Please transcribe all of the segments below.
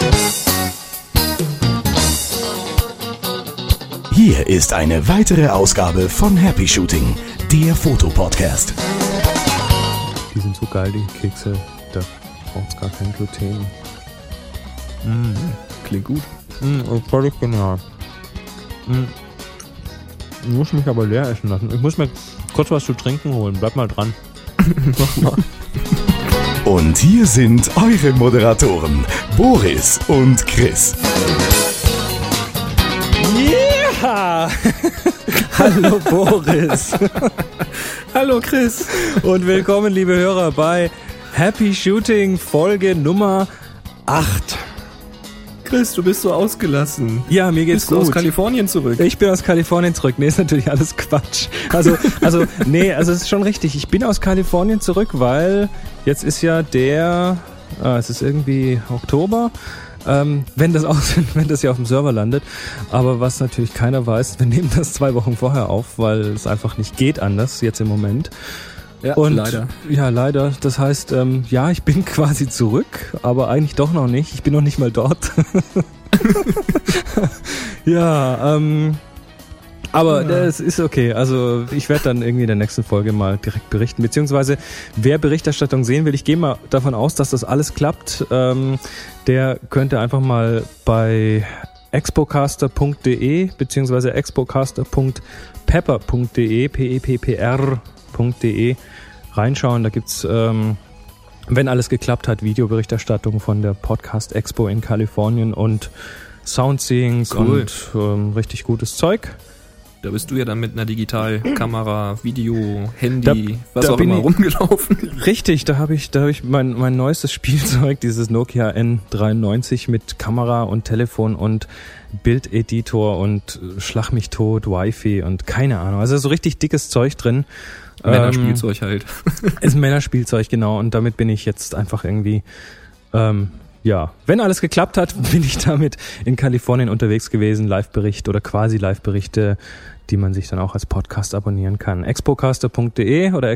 Hier ist eine weitere Ausgabe von Happy Shooting, der Fotopodcast. Die sind so geil, die Kekse, da braucht's gar kein Gluten. Klingt gut. Völlig genial. Ich muss mich aber leer essen lassen. Ich muss mir kurz was zu trinken holen. Bleib mal dran. Mach mal. Und hier sind eure Moderatoren, Boris und Chris. Yeah! Hallo Boris. Hallo Chris. Und willkommen, liebe Hörer, bei Happy Shooting Folge Nummer 8. Chris, du bist so ausgelassen. Ja, mir geht's Bist du gut. aus Kalifornien zurück? Ich bin aus Kalifornien zurück. Nee, ist natürlich alles Quatsch. Also es ist schon richtig. Ich bin aus Kalifornien zurück, weil jetzt ist ja es ist irgendwie Oktober. Wenn das ja auf dem Server landet. Aber was natürlich keiner weiß, wir nehmen das 2 Wochen vorher auf, weil es einfach nicht geht anders jetzt im Moment. Ja, und leider. Ja, leider. Das heißt, ich bin quasi zurück, aber eigentlich doch noch nicht. Ich bin noch nicht mal dort. Aber das ist okay. Also ich werde dann irgendwie in der nächsten Folge mal direkt berichten. Beziehungsweise wer Berichterstattung sehen will, ich gehe mal davon aus, dass das alles klappt. Der könnte einfach mal bei expocaster.de beziehungsweise expocaster.pepper.de peppr.de reinschauen. Da gibt's, wenn alles geklappt hat, Videoberichterstattung von der Podcast Expo in Kalifornien und Soundseeings und richtig gutes Zeug. Da bist du ja dann mit einer Digitalkamera, Video, Handy, was auch immer rumgelaufen. Richtig, da habe ich mein neuestes Spielzeug, dieses Nokia N93 mit Kamera und Telefon und Bildeditor und Schlag mich tot, Wi-Fi und keine Ahnung. Also so richtig dickes Zeug drin. Männerspielzeug halt. Ist Männerspielzeug, genau. Und damit bin ich jetzt einfach irgendwie, wenn alles geklappt hat, bin ich damit in Kalifornien unterwegs gewesen. Live-Bericht oder quasi Live-Berichte, die man sich dann auch als Podcast abonnieren kann. expocaster.de oder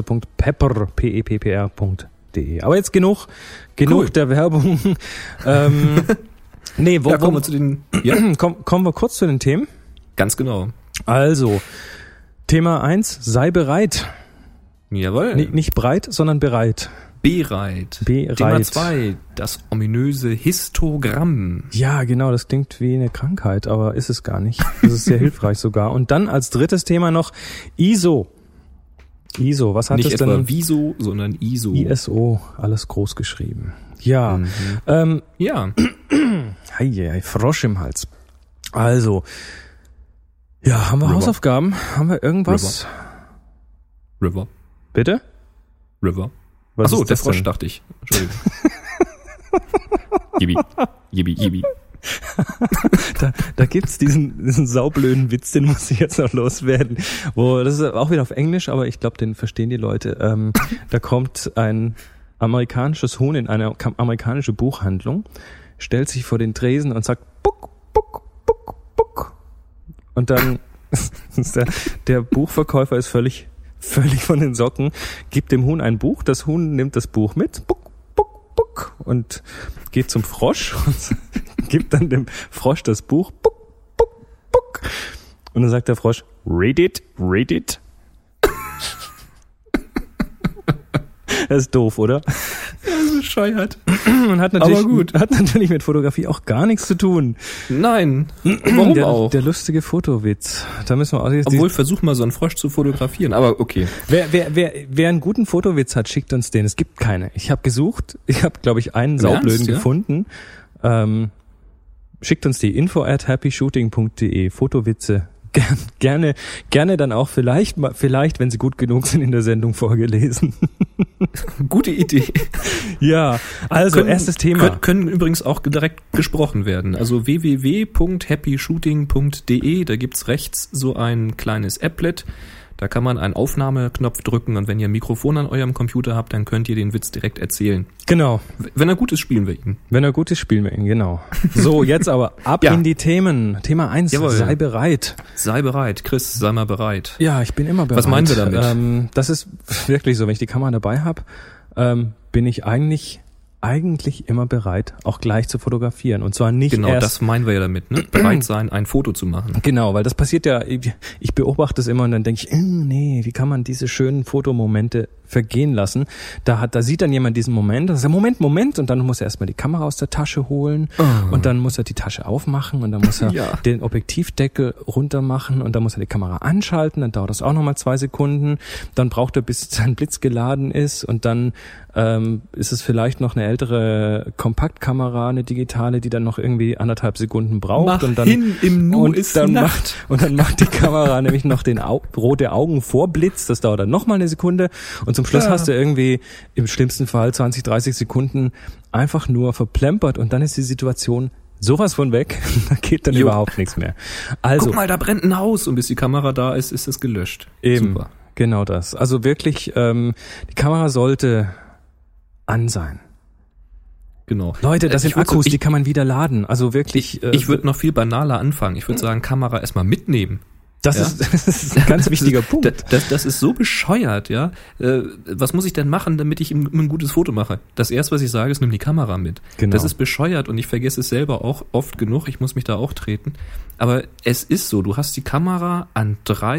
expocaster.pepper.de. Aber jetzt genug der Werbung. Kommen wir zu den... Ja. Kommen wir kurz zu den Themen. Ganz genau. Also, Thema 1, sei bereit. Jawohl. Nicht breit, sondern bereit. Bereit. Thema 2, das ominöse Histogramm. Ja, genau, das klingt wie eine Krankheit, aber ist es gar nicht. Das ist sehr hilfreich sogar. Und dann als drittes Thema noch ISO. ISO, was hat nicht es denn? Nicht etwa Wieso, sondern ISO. ISO, alles groß geschrieben. Ja. Hei, Frosch im Hals. Also, ja, haben wir Hausaufgaben? Haben wir irgendwas? River. Bitte? River. Was Achso, ist der das Frosch, denn? dachte ich. Entschuldigung. Yibi. Da gibt's diesen saublöden Witz, den muss ich jetzt noch loswerden. Das ist auch wieder auf Englisch, aber ich glaube, den verstehen die Leute. Da kommt ein amerikanisches Huhn in eine amerikanische Buchhandlung, stellt sich vor den Tresen und sagt Buck, Buck, Buck, Buck. Und dann ist der Buchverkäufer ist völlig von den Socken, gibt dem Huhn ein Buch, das Huhn nimmt das Buch mit, Buck, Buck, Buck, und geht zum Frosch und gibt dann dem Frosch das Buch, Buck, Buck, Buck. Und dann sagt der Frosch, read it. Das ist doof, oder? Ja, so bescheuert. Und hat natürlich mit Fotografie auch gar nichts zu tun. Nein. Warum auch? Der lustige Fotowitz. Da müssen wir auch jetzt. Obwohl, versuch mal so einen Frosch zu fotografieren, aber okay. Wer einen guten Fotowitz hat, schickt uns den. Es gibt keine. Ich habe gesucht. Ich habe, glaube ich, einen saublöden gefunden. Schickt uns die info@happyshooting.de. Fotowitze. Gerne dann auch vielleicht, wenn sie gut genug sind, in der Sendung vorgelesen. Gute Idee. Ja, also erstes Thema. Können übrigens auch direkt gesprochen werden. Also www.happyshooting.de, da gibt's rechts so ein kleines Applet. Da kann man einen Aufnahmeknopf drücken und wenn ihr ein Mikrofon an eurem Computer habt, dann könnt ihr den Witz direkt erzählen. Genau. Wenn er gut ist, spielen wir ihn. Genau. So, jetzt aber ab in die Themen. Thema 1, Jawohl. Sei bereit. Sei bereit. Chris, sei mal bereit. Ja, ich bin immer bereit. Was meinen wir damit? Das ist wirklich so, wenn ich die Kamera dabei habe, bin ich eigentlich eigentlich immer bereit, auch gleich zu fotografieren. Und zwar nicht Genau, erst... das meinen wir ja damit, ne? Bereit sein, ein Foto zu machen. Genau, weil das passiert ja, ich beobachte es immer und dann denke ich, nee, wie kann man diese schönen Fotomomente vergehen lassen? Da sieht dann jemand diesen Moment und sagt, Moment, und dann muss er erstmal die Kamera aus der Tasche holen und dann muss er die Tasche aufmachen und dann muss er den Objektivdeckel runter machen und dann muss er die Kamera anschalten, dann dauert das auch nochmal 2 Sekunden, dann braucht er, bis sein Blitz geladen ist und dann ist es vielleicht noch eine ältere Kompaktkamera, eine digitale, die dann noch irgendwie 1,5 Sekunden braucht. Und dann im Nu ist dann Nacht. dann macht die Kamera nämlich noch den rote Augen Vorblitz, das dauert dann nochmal eine Sekunde und zum Schluss hast du irgendwie im schlimmsten Fall 20, 30 Sekunden einfach nur verplempert und dann ist die Situation sowas von weg, da geht dann überhaupt nichts mehr. Also, guck mal, da brennt ein Haus und bis die Kamera da ist, ist es gelöscht. Eben, Super. Genau das. Also wirklich, die Kamera sollte an sein. Genau. Leute, das sind Akkus, die kann man wieder laden. Also wirklich. Ich würde noch viel banaler anfangen. Ich würde sagen, Kamera erstmal mitnehmen. Das ist ein ganz wichtiger Punkt. Das ist so bescheuert, ja. Was muss ich denn machen, damit ich ein gutes Foto mache? Das erste, was ich sage, ist, nimm die Kamera mit. Genau. Das ist bescheuert und ich vergesse es selber auch oft genug. Ich muss mich da auch treten. Aber es ist so, du hast die Kamera an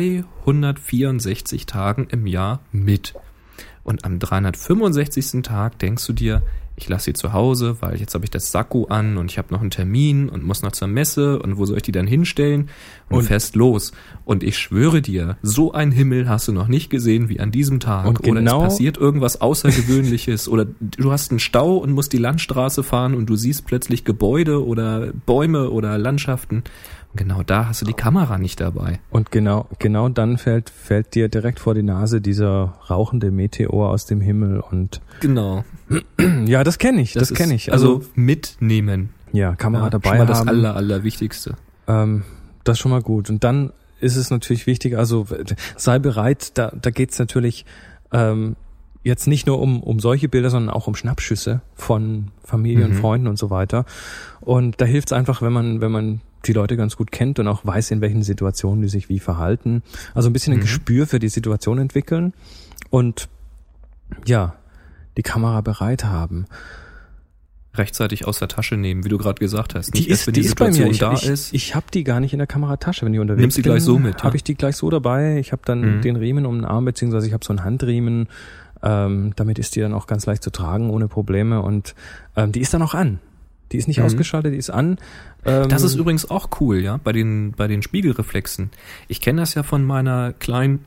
364 Tagen im Jahr mit. Und am 365. Tag denkst du dir, ich lasse sie zu Hause, weil jetzt habe ich das Sakko an und ich habe noch einen Termin und muss noch zur Messe und wo soll ich die dann hinstellen? Und fährst los. Und ich schwöre dir, so ein Himmel hast du noch nicht gesehen wie an diesem Tag. Und oder es passiert irgendwas Außergewöhnliches oder du hast einen Stau und musst die Landstraße fahren und du siehst plötzlich Gebäude oder Bäume oder Landschaften. Und genau da hast du die Kamera nicht dabei. Und genau dann fällt dir direkt vor die Nase dieser rauchende Meteor aus dem Himmel und genau. Ja, das kenne ich. Also mitnehmen. Ja, Kamera dabei schon mal haben. Das Allerwichtigste. Das ist schon mal gut. Und dann ist es natürlich wichtig, also sei bereit, da geht's natürlich jetzt nicht nur um solche Bilder, sondern auch um Schnappschüsse von Familie und Freunden und so weiter. Und da hilft's einfach, wenn man die Leute ganz gut kennt und auch weiß, in welchen Situationen die sich wie verhalten. Also ein bisschen ein Gespür für die Situation entwickeln und ja, die Kamera bereit haben. Rechtzeitig aus der Tasche nehmen, wie du gerade gesagt hast. Die ist bei mir. Ich habe die gar nicht in der Kameratasche, wenn ich unterwegs bin. Nimmst du gleich so mit? Habe ich die gleich so dabei. Ich habe dann den Riemen um den Arm, beziehungsweise ich habe so einen Handriemen. Damit ist die dann auch ganz leicht zu tragen, ohne Probleme. Und die ist dann auch an. Die ist nicht ausgeschaltet, die ist an. Das ist übrigens auch cool, ja, bei den Spiegelreflexen. Ich kenne das ja von meiner kleinen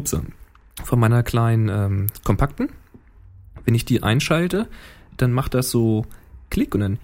Kompakten. Wenn ich die einschalte, dann macht das so Klick und dann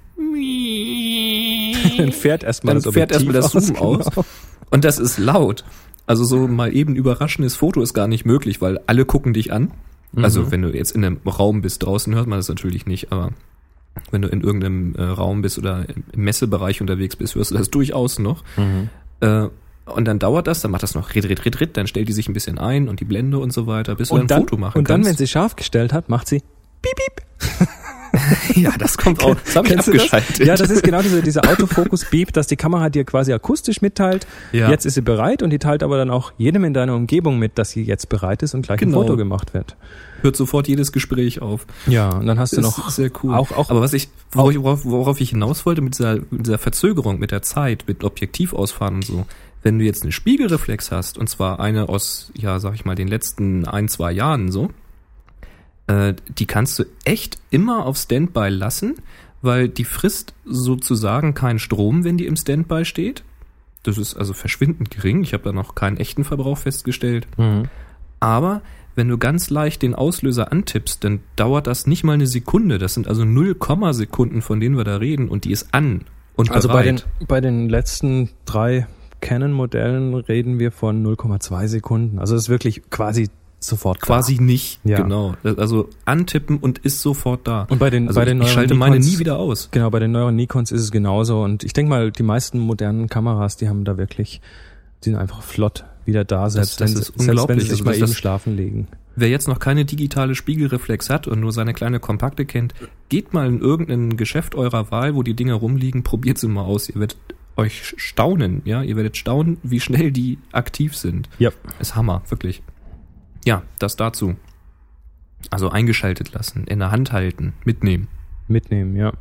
fährt erstmal das Zoom aus. Und das ist laut. Also so mal eben überraschendes Foto ist gar nicht möglich, weil alle gucken dich an. Also wenn du jetzt in einem Raum bist, draußen hört man das natürlich nicht, aber wenn du in irgendeinem Raum bist oder im Messebereich unterwegs bist, hörst du das durchaus noch. Und dann dauert das, dann macht das noch Ritt, dann stellt die sich ein bisschen ein und die Blende und so weiter, bis du ein Foto machen kannst. Und dann, wenn sie scharf gestellt hat, macht sie piep, piep. Ja, das kommt auch. Das habe ich abgeschaltet. Ja, das ist genau dieser Autofokus-Beep, dass die Kamera dir quasi akustisch mitteilt, jetzt ist sie bereit und die teilt aber dann auch jedem in deiner Umgebung mit, dass sie jetzt bereit ist und gleich ein Foto gemacht wird. Hört sofort jedes Gespräch auf. Ja, und dann hast du noch... Sehr cool. Aber worauf ich hinaus wollte mit dieser Verzögerung, mit der Zeit, mit Objektivausfahren und so, wenn du jetzt eine Spiegelreflex hast, und zwar eine aus, ja, sag ich mal, den letzten 1-2 Jahren so, die kannst du echt immer auf Standby lassen, weil die frisst sozusagen keinen Strom, wenn die im Standby steht. Das ist also verschwindend gering. Ich habe da noch keinen echten Verbrauch festgestellt. Aber wenn du ganz leicht den Auslöser antippst, dann dauert das nicht mal eine Sekunde. Das sind also 0, Sekunden, von denen wir da reden, und die ist an und bereit. Also bei den letzten 3 Canon-Modellen reden wir von 0,2 Sekunden. Also das ist wirklich quasi sofort da. Quasi nicht, genau. Also antippen und ist sofort da. Und bei den neueren ich schalte meine nie wieder aus. Genau, bei den neueren Nikons ist es genauso. Und ich denke mal, die meisten modernen Kameras, die sind einfach flott wieder da, selbst wenn sie sich mal eben schlafen legen. Wer jetzt noch keine digitale Spiegelreflex hat und nur seine kleine Kompakte kennt, geht mal in irgendein Geschäft eurer Wahl, wo die Dinger rumliegen, probiert sie mal aus. Ihr werdet euch staunen, ja, ihr werdet staunen, wie schnell die aktiv sind. Ja. Ist Hammer, wirklich. Ja, das dazu. Also eingeschaltet lassen, in der Hand halten, mitnehmen. mitnehmen, ja.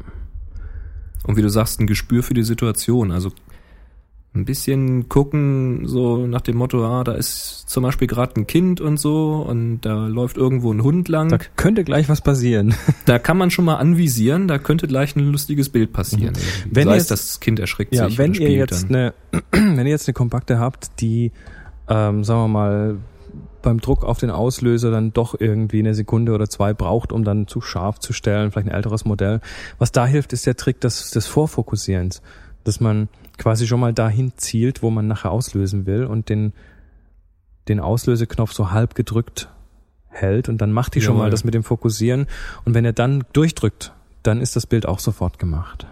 Und wie du sagst, ein Gespür für die Situation. Also ein bisschen gucken, so nach dem Motto, da ist zum Beispiel gerade ein Kind und so und da läuft irgendwo ein Hund lang. Da könnte gleich was passieren. Da kann man schon mal anvisieren, da könnte gleich ein lustiges Bild passieren. Wenn Sei ihr es, das Kind erschrickt sich. wenn und ihr spielt jetzt dann. wenn ihr jetzt eine Kompakte habt, die, sagen wir mal, beim Druck auf den Auslöser dann doch irgendwie eine Sekunde oder 2 braucht, um dann zu scharf zu stellen, vielleicht ein älteres Modell. Was da hilft, ist der Trick des Vorfokussierens, dass man quasi schon mal dahin zielt, wo man nachher auslösen will und den Auslöseknopf so halb gedrückt hält und dann macht die schon mal das mit dem Fokussieren und wenn er dann durchdrückt, dann ist das Bild auch sofort gemacht.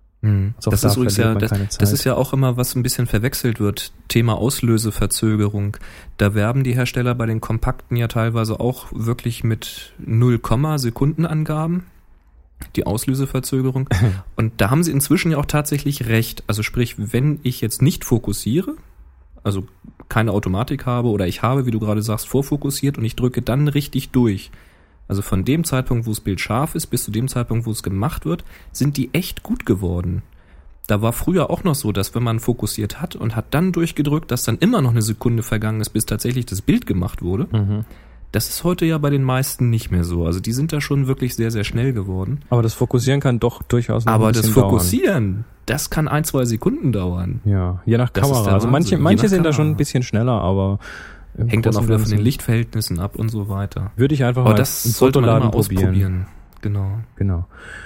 Das ist übrigens das ist ja auch immer, was ein bisschen verwechselt wird. Thema Auslöseverzögerung. Da werben die Hersteller bei den Kompakten ja teilweise auch wirklich mit 0, Sekundenangaben. Die Auslöseverzögerung. Und da haben sie inzwischen ja auch tatsächlich recht. Also sprich, wenn ich jetzt nicht fokussiere, also keine Automatik habe oder ich habe, wie du gerade sagst, vorfokussiert und ich drücke dann richtig durch. Also von dem Zeitpunkt, wo das Bild scharf ist, bis zu dem Zeitpunkt, wo es gemacht wird, sind die echt gut geworden. Da war früher auch noch so, dass wenn man fokussiert hat und hat dann durchgedrückt, dass dann immer noch eine Sekunde vergangen ist, bis tatsächlich das Bild gemacht wurde. Das ist heute ja bei den meisten nicht mehr so. Also die sind da schon wirklich sehr, sehr schnell geworden. Aber das Fokussieren kann doch durchaus noch ein bisschen dauern. Aber das Fokussieren, das kann 1-2 Sekunden dauern. Ja, je nach Kamera. Also manche sind da schon ein bisschen schneller, aber hängt dann auch wieder von den Lichtverhältnissen ab und so weiter. Würde ich einfach mal das sollte man immer ausprobieren. Genau.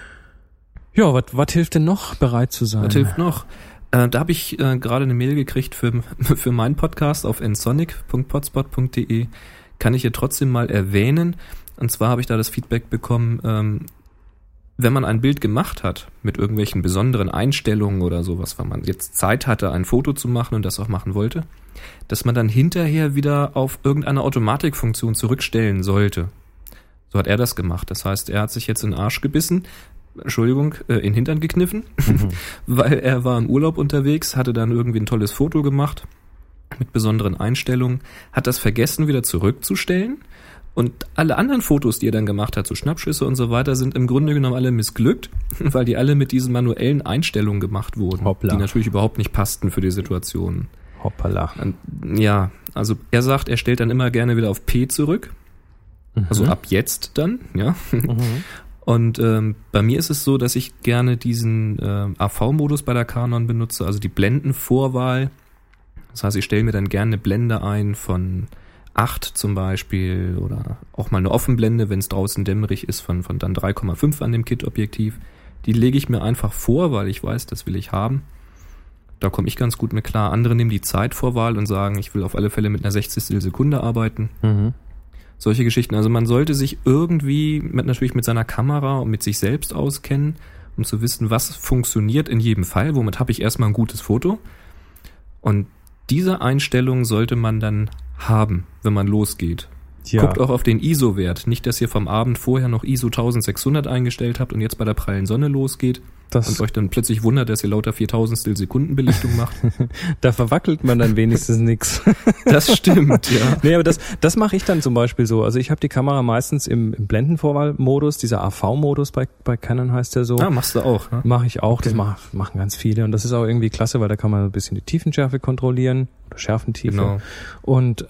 Ja, was hilft denn noch, bereit zu sein? Was hilft noch? Da habe ich gerade eine Mail gekriegt für meinen Podcast auf nsonic.potspot.de. Kann ich hier trotzdem mal erwähnen. Und zwar habe ich da das Feedback bekommen, wenn man ein Bild gemacht hat mit irgendwelchen besonderen Einstellungen oder sowas, weil man jetzt Zeit hatte, ein Foto zu machen und das auch machen wollte, dass man dann hinterher wieder auf irgendeine Automatikfunktion zurückstellen sollte. So hat er das gemacht. Das heißt, er hat sich jetzt in den Arsch gebissen, in den Hintern gekniffen, weil er war im Urlaub unterwegs, hatte dann irgendwie ein tolles Foto gemacht mit besonderen Einstellungen, hat das vergessen, wieder zurückzustellen und alle anderen Fotos, die er dann gemacht hat, so Schnappschüsse und so weiter, sind im Grunde genommen alle missglückt, weil die alle mit diesen manuellen Einstellungen gemacht wurden, die natürlich überhaupt nicht passten für die Situation. Hoppala. Ja, also er sagt, er stellt dann immer gerne wieder auf P zurück, also ab jetzt dann, ja. Und bei mir ist es so, dass ich gerne diesen AV-Modus bei der Canon benutze, also die Blendenvorwahl. Das heißt, ich stelle mir dann gerne eine Blende ein von 8 zum Beispiel oder auch mal eine Offenblende, wenn es draußen dämmerig ist, von dann 3,5 an dem Kit-Objektiv. Die lege ich mir einfach vor, weil ich weiß, das will ich haben. Da komme ich ganz gut mit klar. Andere nehmen die Zeitvorwahl und sagen, ich will auf alle Fälle mit einer 60. Sekunde arbeiten. Solche Geschichten. Also man sollte sich irgendwie natürlich mit seiner Kamera und mit sich selbst auskennen, um zu wissen, was funktioniert in jedem Fall. Womit habe ich erstmal ein gutes Foto. Und diese Einstellung sollte man dann haben, wenn man losgeht. Ja. Guckt auch auf den ISO-Wert. Nicht, dass ihr vom Abend vorher noch ISO 1600 eingestellt habt und jetzt bei der prallen Sonne losgeht und euch dann plötzlich wundert, dass ihr lauter 4000stel Sekundenbelichtung macht. Da verwackelt man dann wenigstens nix. Das stimmt, ja. Nee, aber das mache ich dann zum Beispiel so. Also ich habe die Kamera meistens im Blendenvorwahlmodus, dieser AV-Modus bei Canon heißt der so. Machst du auch, ne? Mache ich auch, okay. Das machen ganz viele und das ist auch irgendwie klasse, weil da kann man ein bisschen die Tiefenschärfe kontrollieren oder Schärfentiefe. Genau. Und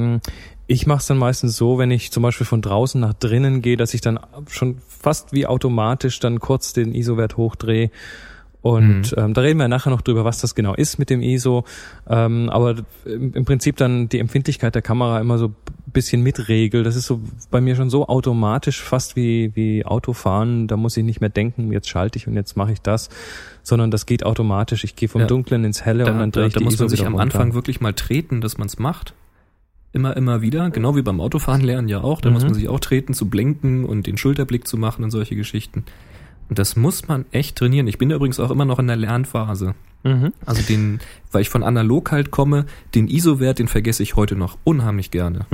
ich mache es dann meistens so, wenn ich zum Beispiel von draußen nach drinnen gehe, dass ich dann schon fast wie automatisch dann kurz den ISO-Wert hochdrehe. Und da reden wir nachher noch drüber, was das genau ist mit dem ISO. Aber im Prinzip dann die Empfindlichkeit der Kamera immer so ein bisschen mitregelt. Das ist so bei mir schon so automatisch, fast wie Autofahren. Da muss ich nicht mehr denken, jetzt schalte ich und jetzt mache ich das. Sondern das geht automatisch. Ich gehe vom Dunklen ins Helle und dann drehe ich die ISO wieder runter. Da muss man sich am Anfang wirklich mal treten, dass man es macht. Immer wieder, genau wie beim Autofahren lernen ja auch, da muss man sich auch treten, zu blinken und den Schulterblick zu machen und solche Geschichten. Und das muss man echt trainieren. Ich bin da übrigens auch immer noch in der Lernphase. Also weil ich von analog halt komme, den ISO-Wert, den vergesse ich heute noch unheimlich gerne.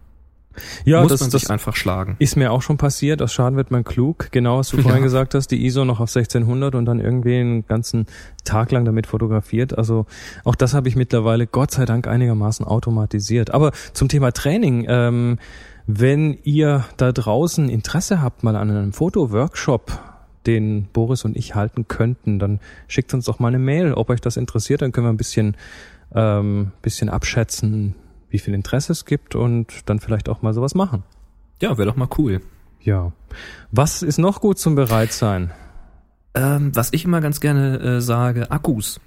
Ja, muss man sich einfach schlagen. Ist mir auch schon passiert, aus Schaden wird man klug. Genau, was du vorhin gesagt hast, die ISO noch auf 1600 und dann irgendwie einen ganzen Tag lang damit fotografiert. Also auch das habe ich mittlerweile Gott sei Dank einigermaßen automatisiert. Aber zum Thema Training, wenn ihr da draußen Interesse habt mal an einem Fotoworkshop, den Boris und ich halten könnten, dann schickt uns doch mal eine Mail, ob euch das interessiert. Dann können wir ein bisschen abschätzen, wie viel Interesse es gibt und dann vielleicht auch mal sowas machen. Ja, wäre doch mal cool. Ja. Was ist noch gut zum Bereitsein? Was ich immer ganz gerne sage, Akkus.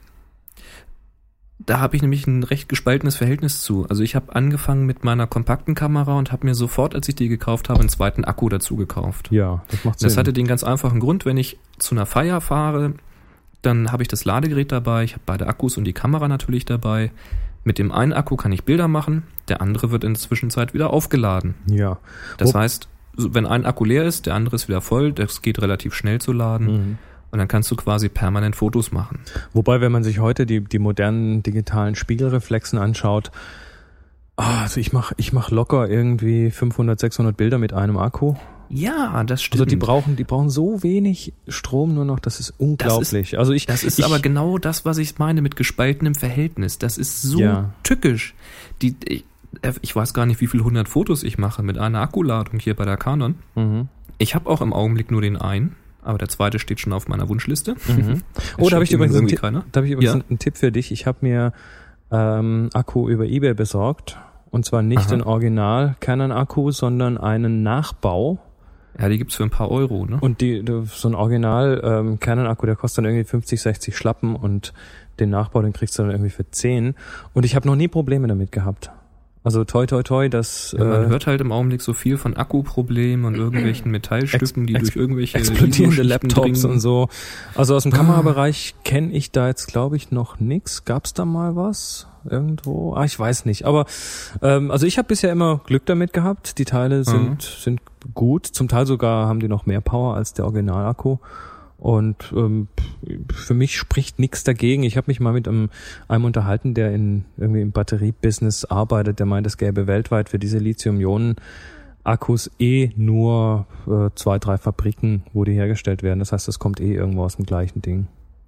Da habe ich nämlich ein recht gespaltenes Verhältnis zu. Also ich habe angefangen mit meiner kompakten Kamera und habe mir sofort, als ich die gekauft habe, einen zweiten Akku dazu gekauft. Ja, das macht Sinn. Das hatte den ganz einfachen Grund, wenn ich zu einer Feier fahre, dann habe ich das Ladegerät dabei, ich habe beide Akkus und die Kamera natürlich dabei. Mit dem einen Akku kann ich Bilder machen, der andere wird in der Zwischenzeit wieder aufgeladen. Ja. Das heißt, wenn ein Akku leer ist, der andere ist wieder voll, das geht relativ schnell zu laden. Mhm. Und dann kannst du quasi permanent Fotos machen. Wobei, wenn man sich heute die modernen digitalen Spiegelreflexen anschaut, also ich mach locker irgendwie 500, 600 Bilder mit einem Akku. Ja, das stimmt. Also die brauchen so wenig Strom nur noch, das ist unglaublich. Das ist aber genau das, was ich meine mit gespaltenem Verhältnis. Das ist so tückisch. Ich weiß gar nicht, wie viele 100 Fotos ich mache mit einer Akkuladung hier bei der Canon. Mhm. Ich habe auch im Augenblick nur den einen. Aber der zweite steht schon auf meiner Wunschliste. Mhm. Oh, da habe ich übrigens einen Tipp für dich. Ich habe mir Akku über eBay besorgt. Und zwar nicht den Original Canon Akku, sondern einen Nachbau. Ja, die gibt's für ein paar Euro, ne? Und so ein Original Canon Akku, der kostet dann irgendwie 50, 60 Schlappen und den Nachbau, den kriegst du dann irgendwie für 10. Und ich habe noch nie Probleme damit gehabt. Also toi, dass... man hört halt im Augenblick so viel von Akkuproblemen und irgendwelchen Metallstücken, die durch irgendwelche... Explodierende Laptops und so. Also aus dem Kamerabereich kenne ich da jetzt, glaube ich, noch nix. Gab's da mal was? Irgendwo? Ich weiß nicht. Aber also ich habe bisher immer Glück damit gehabt. Die Teile sind gut. Zum Teil sogar haben die noch mehr Power als der Originalakku. Und für mich spricht nichts dagegen. Ich habe mich mal mit einem unterhalten, der irgendwie im Batteriebusiness arbeitet. Der meint, es gäbe weltweit für diese Lithium-Ionen-Akkus nur 2, 3 Fabriken, wo die hergestellt werden. Das heißt, das kommt irgendwo aus dem gleichen Ding.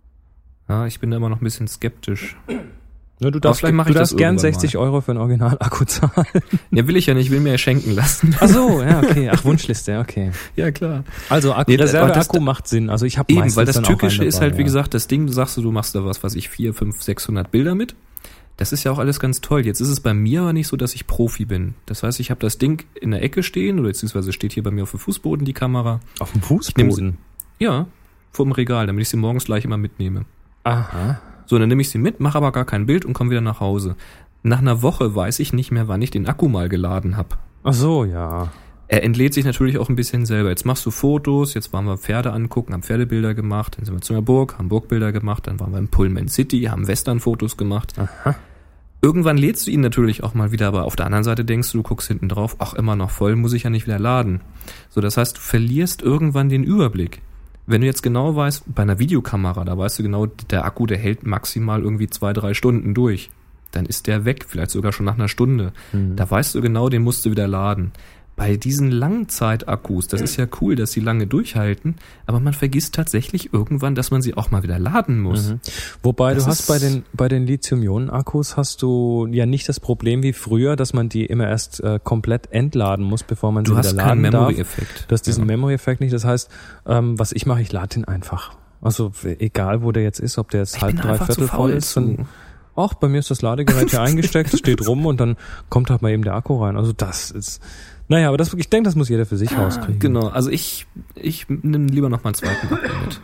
Ja, ich bin da immer noch ein bisschen skeptisch. Ja, du darfst gern 60 Euro für einen Originalakku zahlen. Ja, will ich ja nicht, will mir ja schenken lassen. Ach so, ja, okay. Ach, Wunschliste, okay. Ja, klar. Also Reserveakku macht Sinn. Also ich habe meistens weil das dann Tückische auch ist halt, wie gesagt, das Ding, du sagst, du machst da was weiß ich, 4, 5, 600 Bilder mit. Das ist ja auch alles ganz toll. Jetzt ist es bei mir aber nicht so, dass ich Profi bin. Das heißt, ich habe das Ding in der Ecke stehen, oder beziehungsweise steht hier bei mir auf dem Fußboden die Kamera. Auf dem Fußboden? Ja, vor dem Regal, damit ich sie morgens gleich immer mitnehme. Aha. So, dann nehme ich sie mit, mache aber gar kein Bild und komme wieder nach Hause. Nach einer Woche weiß ich nicht mehr, wann ich den Akku mal geladen habe. Ach so, ja. Er entlädt sich natürlich auch ein bisschen selber. Jetzt machst du Fotos, jetzt waren wir Pferde angucken, haben Pferdebilder gemacht, dann sind wir zu einer Burg, haben Burgbilder gemacht, dann waren wir in Pullman City, haben Western-Fotos gemacht. Aha. Irgendwann lädst du ihn natürlich auch mal wieder, aber auf der anderen Seite denkst du guckst hinten drauf, ach, immer noch voll, muss ich ja nicht wieder laden. So, das heißt, du verlierst irgendwann den Überblick. Wenn du jetzt genau weißt, bei einer Videokamera, da weißt du genau, der Akku, der hält maximal irgendwie 2, 3 Stunden durch. Dann ist der weg, vielleicht sogar schon nach einer Stunde. Mhm. Da weißt du genau, den musst du wieder laden. Bei diesen Langzeit-Akkus, das ist ja cool, dass sie lange durchhalten, aber man vergisst tatsächlich irgendwann, dass man sie auch mal wieder laden muss. Mhm. Wobei du hast bei den Lithium-Ionen-Akkus hast du ja nicht das Problem wie früher, dass man die immer erst komplett entladen muss, bevor man sie wieder laden darf. Du hast keinen Memory-Effekt. Du hast diesen Memory-Effekt nicht. Das heißt, was ich mache, ich lade den einfach. Also egal, wo der jetzt ist, ob der jetzt halb, dreiviertel voll ist. Ach, bei mir ist das Ladegerät hier eingesteckt, steht rum und dann kommt halt mal eben der Akku rein. Also das ist... Naja, aber ich denke, das muss jeder für sich rauskriegen. Genau, also ich nehme lieber noch mal einen zweiten Akku mit.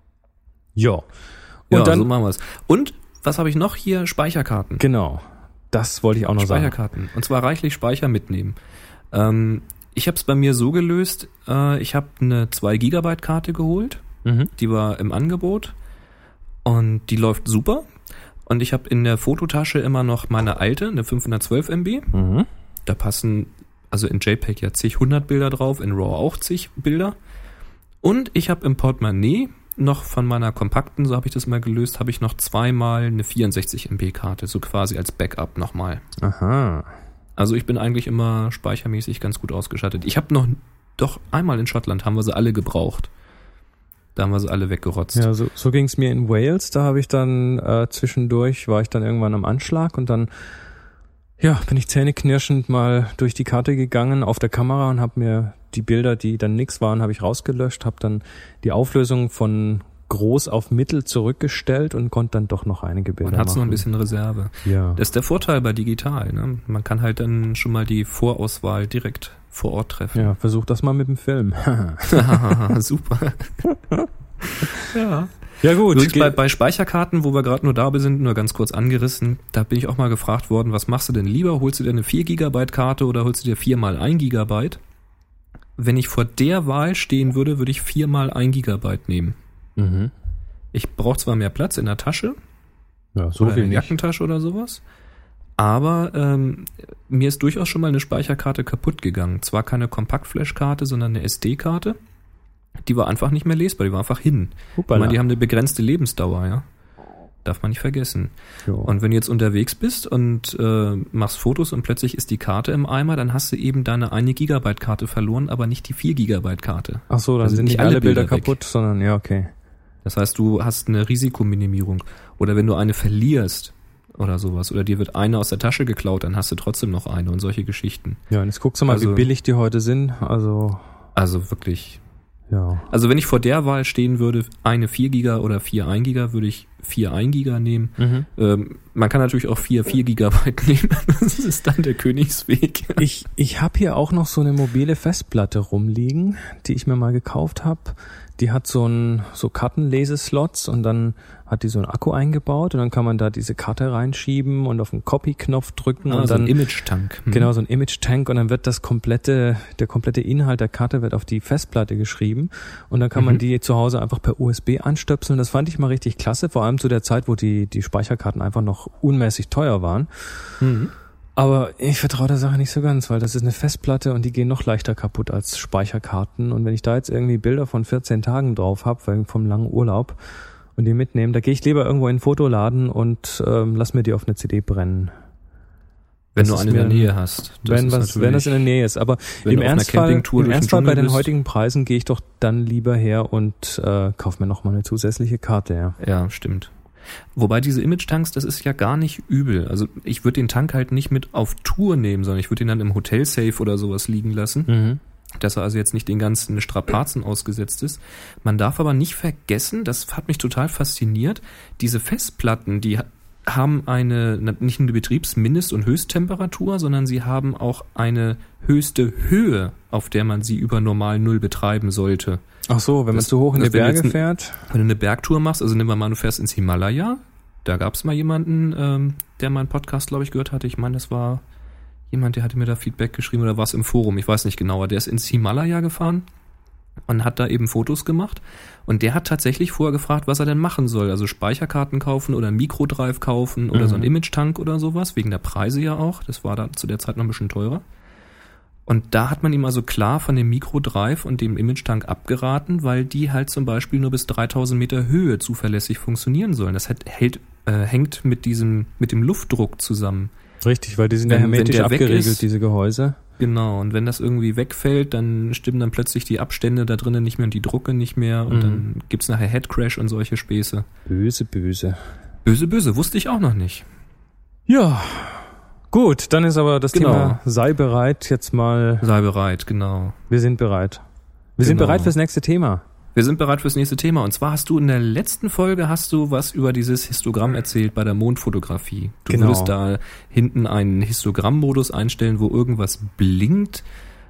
Ja. Und ja, dann, so machen wir es. Und, was habe ich noch hier? Speicherkarten. Genau, das wollte ich auch noch sagen. Speicherkarten. Und zwar reichlich Speicher mitnehmen. Ich habe es bei mir so gelöst, ich habe eine 2 GB Karte geholt, die war im Angebot und die läuft super. Und ich habe in der Fototasche immer noch meine alte, eine 512 MB. Da passen... Also in JPEG ja zig 100 Bilder drauf, in RAW auch zig Bilder. Und ich habe im Portemonnaie noch von meiner kompakten, so habe ich das mal gelöst, habe ich noch 2-mal eine 64 MB Karte, so quasi als Backup nochmal. Aha. Also ich bin eigentlich immer speichermäßig ganz gut ausgestattet. Ich habe doch einmal in Schottland haben wir sie alle gebraucht. Da haben wir sie alle weggerotzt. Ja, so ging es mir in Wales. Da habe ich dann zwischendurch, war ich dann irgendwann am Anschlag und dann Ja, bin ich zähneknirschend mal durch die Karte gegangen auf der Kamera und habe mir die Bilder, die dann nix waren, habe ich rausgelöscht, habe dann die Auflösung von groß auf mittel zurückgestellt und konnte dann doch noch einige Bilder machen. Man hat noch ein bisschen Reserve. Ja. Das ist der Vorteil bei digital. Ne? Man kann halt dann schon mal die Vorauswahl direkt vor Ort treffen. Ja, versuch das mal mit dem Film. Super. Ja. Ja gut. Bei Speicherkarten, wo wir gerade nur da sind, nur ganz kurz angerissen, da bin ich auch mal gefragt worden, was machst du denn lieber? Holst du dir eine 4 GB Karte oder holst du dir 4 mal 1 GB? Wenn ich vor der Wahl stehen würde, würde ich 4 mal 1 GB nehmen. Mhm. Ich brauche zwar mehr Platz in der Tasche, Ja, so oder viel in der nicht. Jackentasche oder sowas, aber mir ist durchaus schon mal eine Speicherkarte kaputt gegangen. Zwar keine Kompaktflash-Karte, sondern eine SD-Karte. Die war einfach nicht mehr lesbar, die war einfach hin. Ich meine, die haben eine begrenzte Lebensdauer, ja. Darf man nicht vergessen. Jo. Und wenn du jetzt unterwegs bist und machst Fotos und plötzlich ist die Karte im Eimer, dann hast du eben deine 1 Gigabyte Karte verloren, aber nicht die 4 Gigabyte Karte. Ach so, dann Also sind nicht alle Bilder kaputt, sondern ja, okay. Das heißt, du hast eine Risikominimierung. Oder wenn du eine verlierst oder sowas, oder dir wird eine aus der Tasche geklaut, dann hast du trotzdem noch eine und solche Geschichten. Ja, und jetzt guckst du mal, Also- wie billig die heute sind. Also, Wirklich. ja. Also wenn ich vor der Wahl stehen würde, eine 4 Giga oder 4 1 Giga, würde ich 4 1 Giga nehmen. Man kann natürlich auch 4 Gigabyte nehmen. Das ist dann der Königsweg. Ich habe hier auch noch so eine mobile Festplatte rumliegen, die ich mir mal gekauft habe. Die hat so Kartenleseslots und dann hat die so einen Akku eingebaut und dann kann man da diese Karte reinschieben und auf den Copy-Knopf drücken und so dann ein Image-Tank. Genau, so ein Image-Tank und dann wird der komplette Inhalt der Karte wird auf die Festplatte geschrieben und dann kann man die zu Hause einfach per USB anstöpseln. Das fand ich mal richtig klasse, vor allem zu der Zeit, wo die Speicherkarten einfach noch unmäßig teuer waren. Mhm. Aber ich vertraue der Sache nicht so ganz, weil das ist eine Festplatte und die gehen noch leichter kaputt als Speicherkarten. Und wenn ich da jetzt irgendwie Bilder von 14 Tagen drauf habe, vom langen Urlaub und die mitnehme, da gehe ich lieber irgendwo in einen Fotoladen und lass mir die auf eine CD brennen. Wenn Das du ist eine in der mir- Nähe hast. Wenn das in der Nähe ist. Aber wenn im du auf einer Ernstfall Campingtour durch den bei Dschungel den bist. heutigen Preisen gehe ich doch dann lieber her und kaufe mir nochmal eine zusätzliche Karte. Ja. Ja, stimmt. Wobei diese Image-Tanks, das ist ja gar nicht übel. Also ich würde den Tank halt nicht mit auf Tour nehmen, sondern ich würde ihn dann im Hotel-Safe oder sowas liegen lassen. Dass er also jetzt nicht den ganzen Strapazen ausgesetzt ist. Man darf aber nicht vergessen, das hat mich total fasziniert, diese Festplatten, die haben nicht eine Betriebsmindest- und Höchsttemperatur, sondern sie haben auch eine höchste Höhe, auf der man sie über normal Null betreiben sollte. Ach so, wenn man Das- zu hoch in die das wäre Berge jetzt fährt. Wenn du eine Bergtour machst, also nehmen wir mal, du fährst ins Himalaya, da gab es mal jemanden, der meinen Podcast, glaube ich, gehört hatte. Ich meine, das war jemand, der hatte mir da Feedback geschrieben oder war es im Forum, ich weiß nicht genauer. Der ist ins Himalaya gefahren und hat da eben Fotos gemacht und der hat tatsächlich vorher gefragt, was er denn machen soll. Also Speicherkarten kaufen oder einen Microdrive kaufen oder so einen Image-Tank oder sowas, wegen der Preise ja auch. Das war da zu der Zeit noch ein bisschen teurer. Und da hat man ihm also klar von dem Microdrive und dem Image-Tank abgeraten, weil die halt zum Beispiel nur bis 3000 Meter Höhe zuverlässig funktionieren sollen. Das hängt mit dem Luftdruck zusammen. Richtig, weil die sind ja Wenn hermetisch der weg abgeriegelt, ist- diese Gehäuse. Genau, und wenn das irgendwie wegfällt, dann stimmen dann plötzlich die Abstände da drinnen nicht mehr und die Drucke nicht mehr und dann gibt's nachher Headcrash und solche Späße. Böse, böse. Böse, böse, wusste ich auch noch nicht. Ja, gut, dann ist aber das Genau. Thema sei bereit jetzt mal. Sei bereit, genau. Wir sind bereit. Wir sind Genau. bereit fürs nächste Thema. Wir sind bereit fürs nächste Thema. Und zwar hast du in der letzten Folge was über dieses Histogramm erzählt bei der Mondfotografie. Du Genau. würdest da hinten einen Histogramm-Modus einstellen, wo irgendwas blinkt.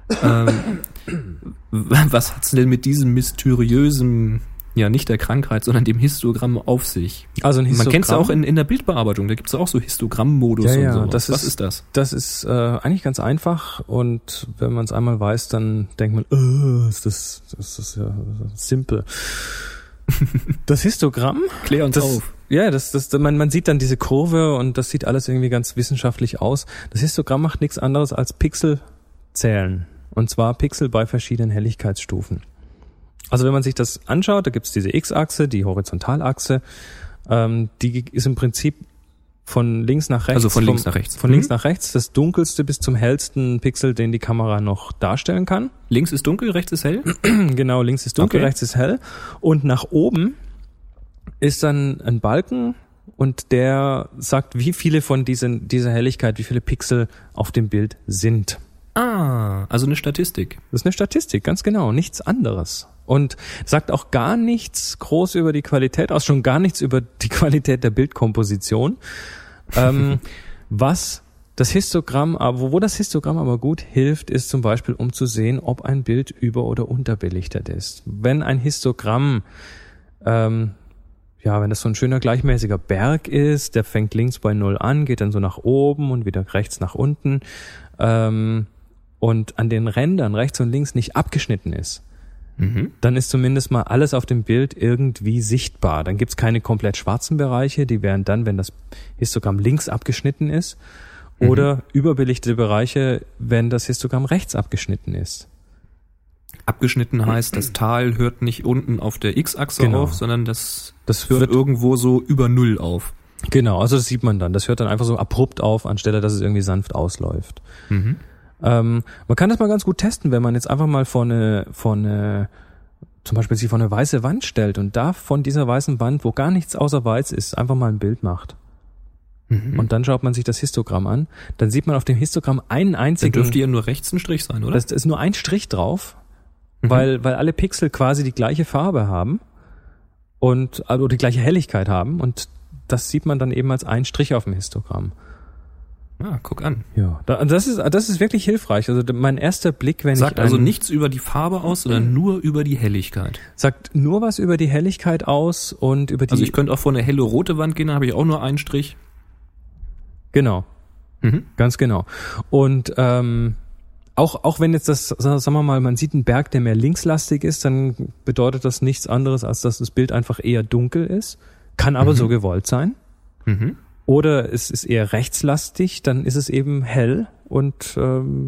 Was hat's denn mit diesem mysteriösen, ja nicht der Krankheit, sondern dem Histogramm auf sich? Also ein Histogramm. Man kennt's ja auch in der Bildbearbeitung, da gibt's auch so Histogramm-Modus Ja, und so. das Was ist das? Das ist eigentlich ganz einfach und wenn man es einmal weiß, dann denkt man, das ist ja simpel. Das Histogramm, Klär uns auf. ja, man sieht dann diese Kurve und das sieht alles irgendwie ganz wissenschaftlich aus. Das Histogramm macht nichts anderes als Pixel zählen. Und zwar Pixel bei verschiedenen Helligkeitsstufen. Also wenn man sich das anschaut, da gibt's diese X-Achse, die Horizontalachse, die ist im Prinzip von links nach rechts. Also von links nach rechts. Von links nach rechts, das dunkelste bis zum hellsten Pixel, den die Kamera noch darstellen kann. Links ist dunkel, rechts ist hell? Genau, links ist dunkel, Okay. rechts ist hell. Und nach oben ist dann ein Balken und der sagt, wie viele von dieser Helligkeit, wie viele Pixel auf dem Bild sind. Also eine Statistik. Das ist eine Statistik, ganz genau, nichts anderes. Und sagt auch gar nichts groß über die Qualität aus, schon gar nichts über die Qualität der Bildkomposition. Was das Histogramm, wo das Histogramm aber gut hilft, ist zum Beispiel, um zu sehen, ob ein Bild über- oder unterbelichtet ist. Wenn ein Histogramm, wenn das so ein schöner gleichmäßiger Berg ist, der fängt links bei 0 an, geht dann so nach oben und wieder rechts nach unten, und an den Rändern rechts und links nicht abgeschnitten ist, dann ist zumindest mal alles auf dem Bild irgendwie sichtbar. Dann gibt's keine komplett schwarzen Bereiche, die wären dann, wenn das Histogramm links abgeschnitten ist, oder überbelichtete Bereiche, wenn das Histogramm rechts abgeschnitten ist. Abgeschnitten heißt, das Tal hört nicht unten auf der X-Achse auf, sondern das hört irgendwo so über 0 auf. Genau, also das sieht man dann. Das hört dann einfach so abrupt auf, anstelle dass es irgendwie sanft ausläuft. Man kann das mal ganz gut testen, wenn man jetzt einfach mal zum Beispiel sich vor eine weiße Wand stellt und da von dieser weißen Wand, wo gar nichts außer weiß ist, einfach mal ein Bild macht. Und dann schaut man sich das Histogramm an. Dann sieht man auf dem Histogramm einen einzigen... Dann dürfte ja nur rechts ein Strich sein, oder? Da ist nur ein Strich drauf, weil alle Pixel quasi die gleiche Farbe haben also die gleiche Helligkeit haben, und das sieht man dann eben als ein Strich auf dem Histogramm. Guck an. Ja, das ist wirklich hilfreich. Also mein erster Blick, sagt also nichts über die Farbe aus, sondern nur über die Helligkeit. Sagt nur was über die Helligkeit aus und über die... Also ich könnte auch vor eine helle rote Wand gehen, da habe ich auch nur einen Strich. Genau. Ganz genau. Und auch wenn jetzt das, sagen wir mal, man sieht einen Berg, der mehr linkslastig ist, dann bedeutet das nichts anderes, als dass das Bild einfach eher dunkel ist. Kann aber so gewollt sein. Oder es ist eher rechtslastig, dann ist es eben hell. Und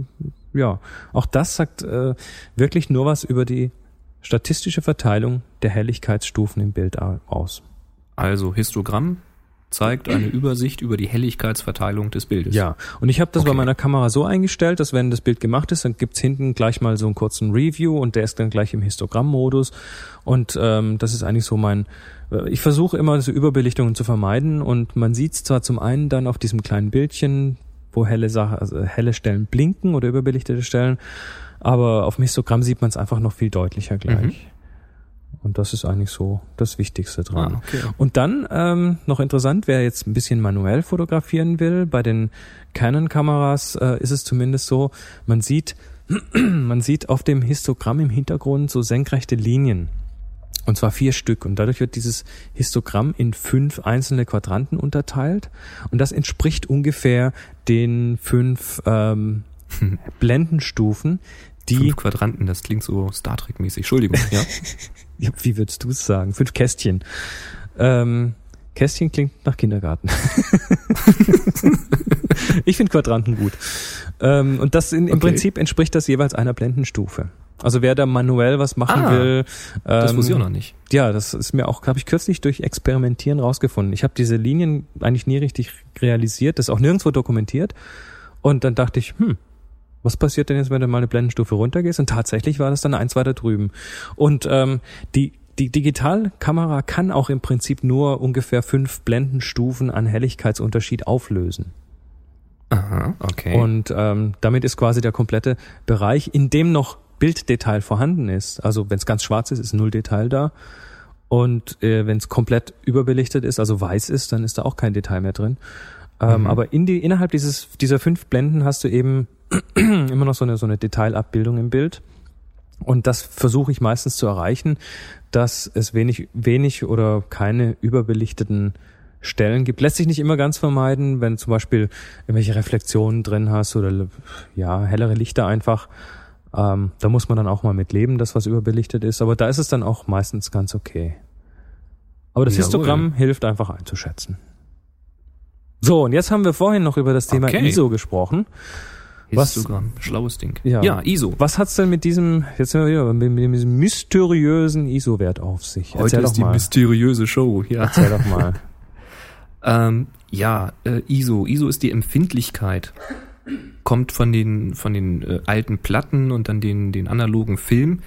auch das sagt wirklich nur was über die statistische Verteilung der Helligkeitsstufen im Bild aus. Also Histogramm zeigt eine Übersicht über die Helligkeitsverteilung des Bildes. Ja, und ich habe das bei meiner Kamera so eingestellt, dass wenn das Bild gemacht ist, dann gibt's hinten gleich mal so einen kurzen Review und der ist dann gleich im Histogramm-Modus. Und das ist eigentlich so ich versuche immer so Überbelichtungen zu vermeiden, und man sieht's zwar zum einen dann auf diesem kleinen Bildchen, wo helle Stellen blinken oder überbelichtete Stellen, aber auf dem Histogramm sieht man es einfach noch viel deutlicher gleich. Und das ist eigentlich so das Wichtigste dran. Okay. Und dann noch interessant, wer jetzt ein bisschen manuell fotografieren will, bei den Canon-Kameras ist es zumindest so, man sieht auf dem Histogramm im Hintergrund so senkrechte Linien. Und zwar 4 Stück. Und dadurch wird dieses Histogramm in 5 einzelne Quadranten unterteilt. Und das entspricht ungefähr den 5 Blendenstufen, die... 5 Quadranten, das klingt so Star Trek-mäßig. Entschuldigung, ja. Wie würdest du es sagen? 5 Kästchen. Kästchen klingt nach Kindergarten. Ich finde Quadranten gut. Und das im Prinzip entspricht das jeweils einer Blendenstufe. Also wer da manuell was machen will... das wusste ich auch noch nicht. Ja, das ist mir auch, habe ich kürzlich durch Experimentieren rausgefunden. Ich habe diese Linien eigentlich nie richtig realisiert, das ist auch nirgendwo dokumentiert. Und dann dachte ich, was passiert denn jetzt, wenn du mal eine Blendenstufe runtergehst? Und tatsächlich war das dann eins weiter drüben. Und die Digitalkamera kann auch im Prinzip nur ungefähr 5 Blendenstufen an Helligkeitsunterschied auflösen. Aha, okay. Und damit ist quasi der komplette Bereich, in dem noch Bilddetail vorhanden ist. Also wenn es ganz schwarz ist 0 Detail da. Und wenn es komplett überbelichtet ist, also weiß ist, dann ist da auch kein Detail mehr drin. Aber innerhalb dieser 5 Blenden hast du eben immer noch so eine Detailabbildung im Bild. Und das versuche ich meistens zu erreichen, dass es wenig oder keine überbelichteten Stellen gibt. Lässt sich nicht immer ganz vermeiden, wenn zum Beispiel irgendwelche Reflexionen drin hast oder hellere Lichter einfach. Da muss man dann auch mal mit leben, dass was überbelichtet ist. Aber da ist es dann auch meistens ganz okay. Aber das Histogramm hilft einfach einzuschätzen. So, und jetzt haben wir vorhin noch über das Thema ISO gesprochen. Histogramm, schlaues Ding. Ja, ISO. Was hat's denn mit diesem mysteriösen ISO-Wert auf sich? Heute ist die mysteriöse Show, ja. Erzähl doch mal. ISO. ISO ist die Empfindlichkeit. Kommt von den alten Platten und dann den analogen Film.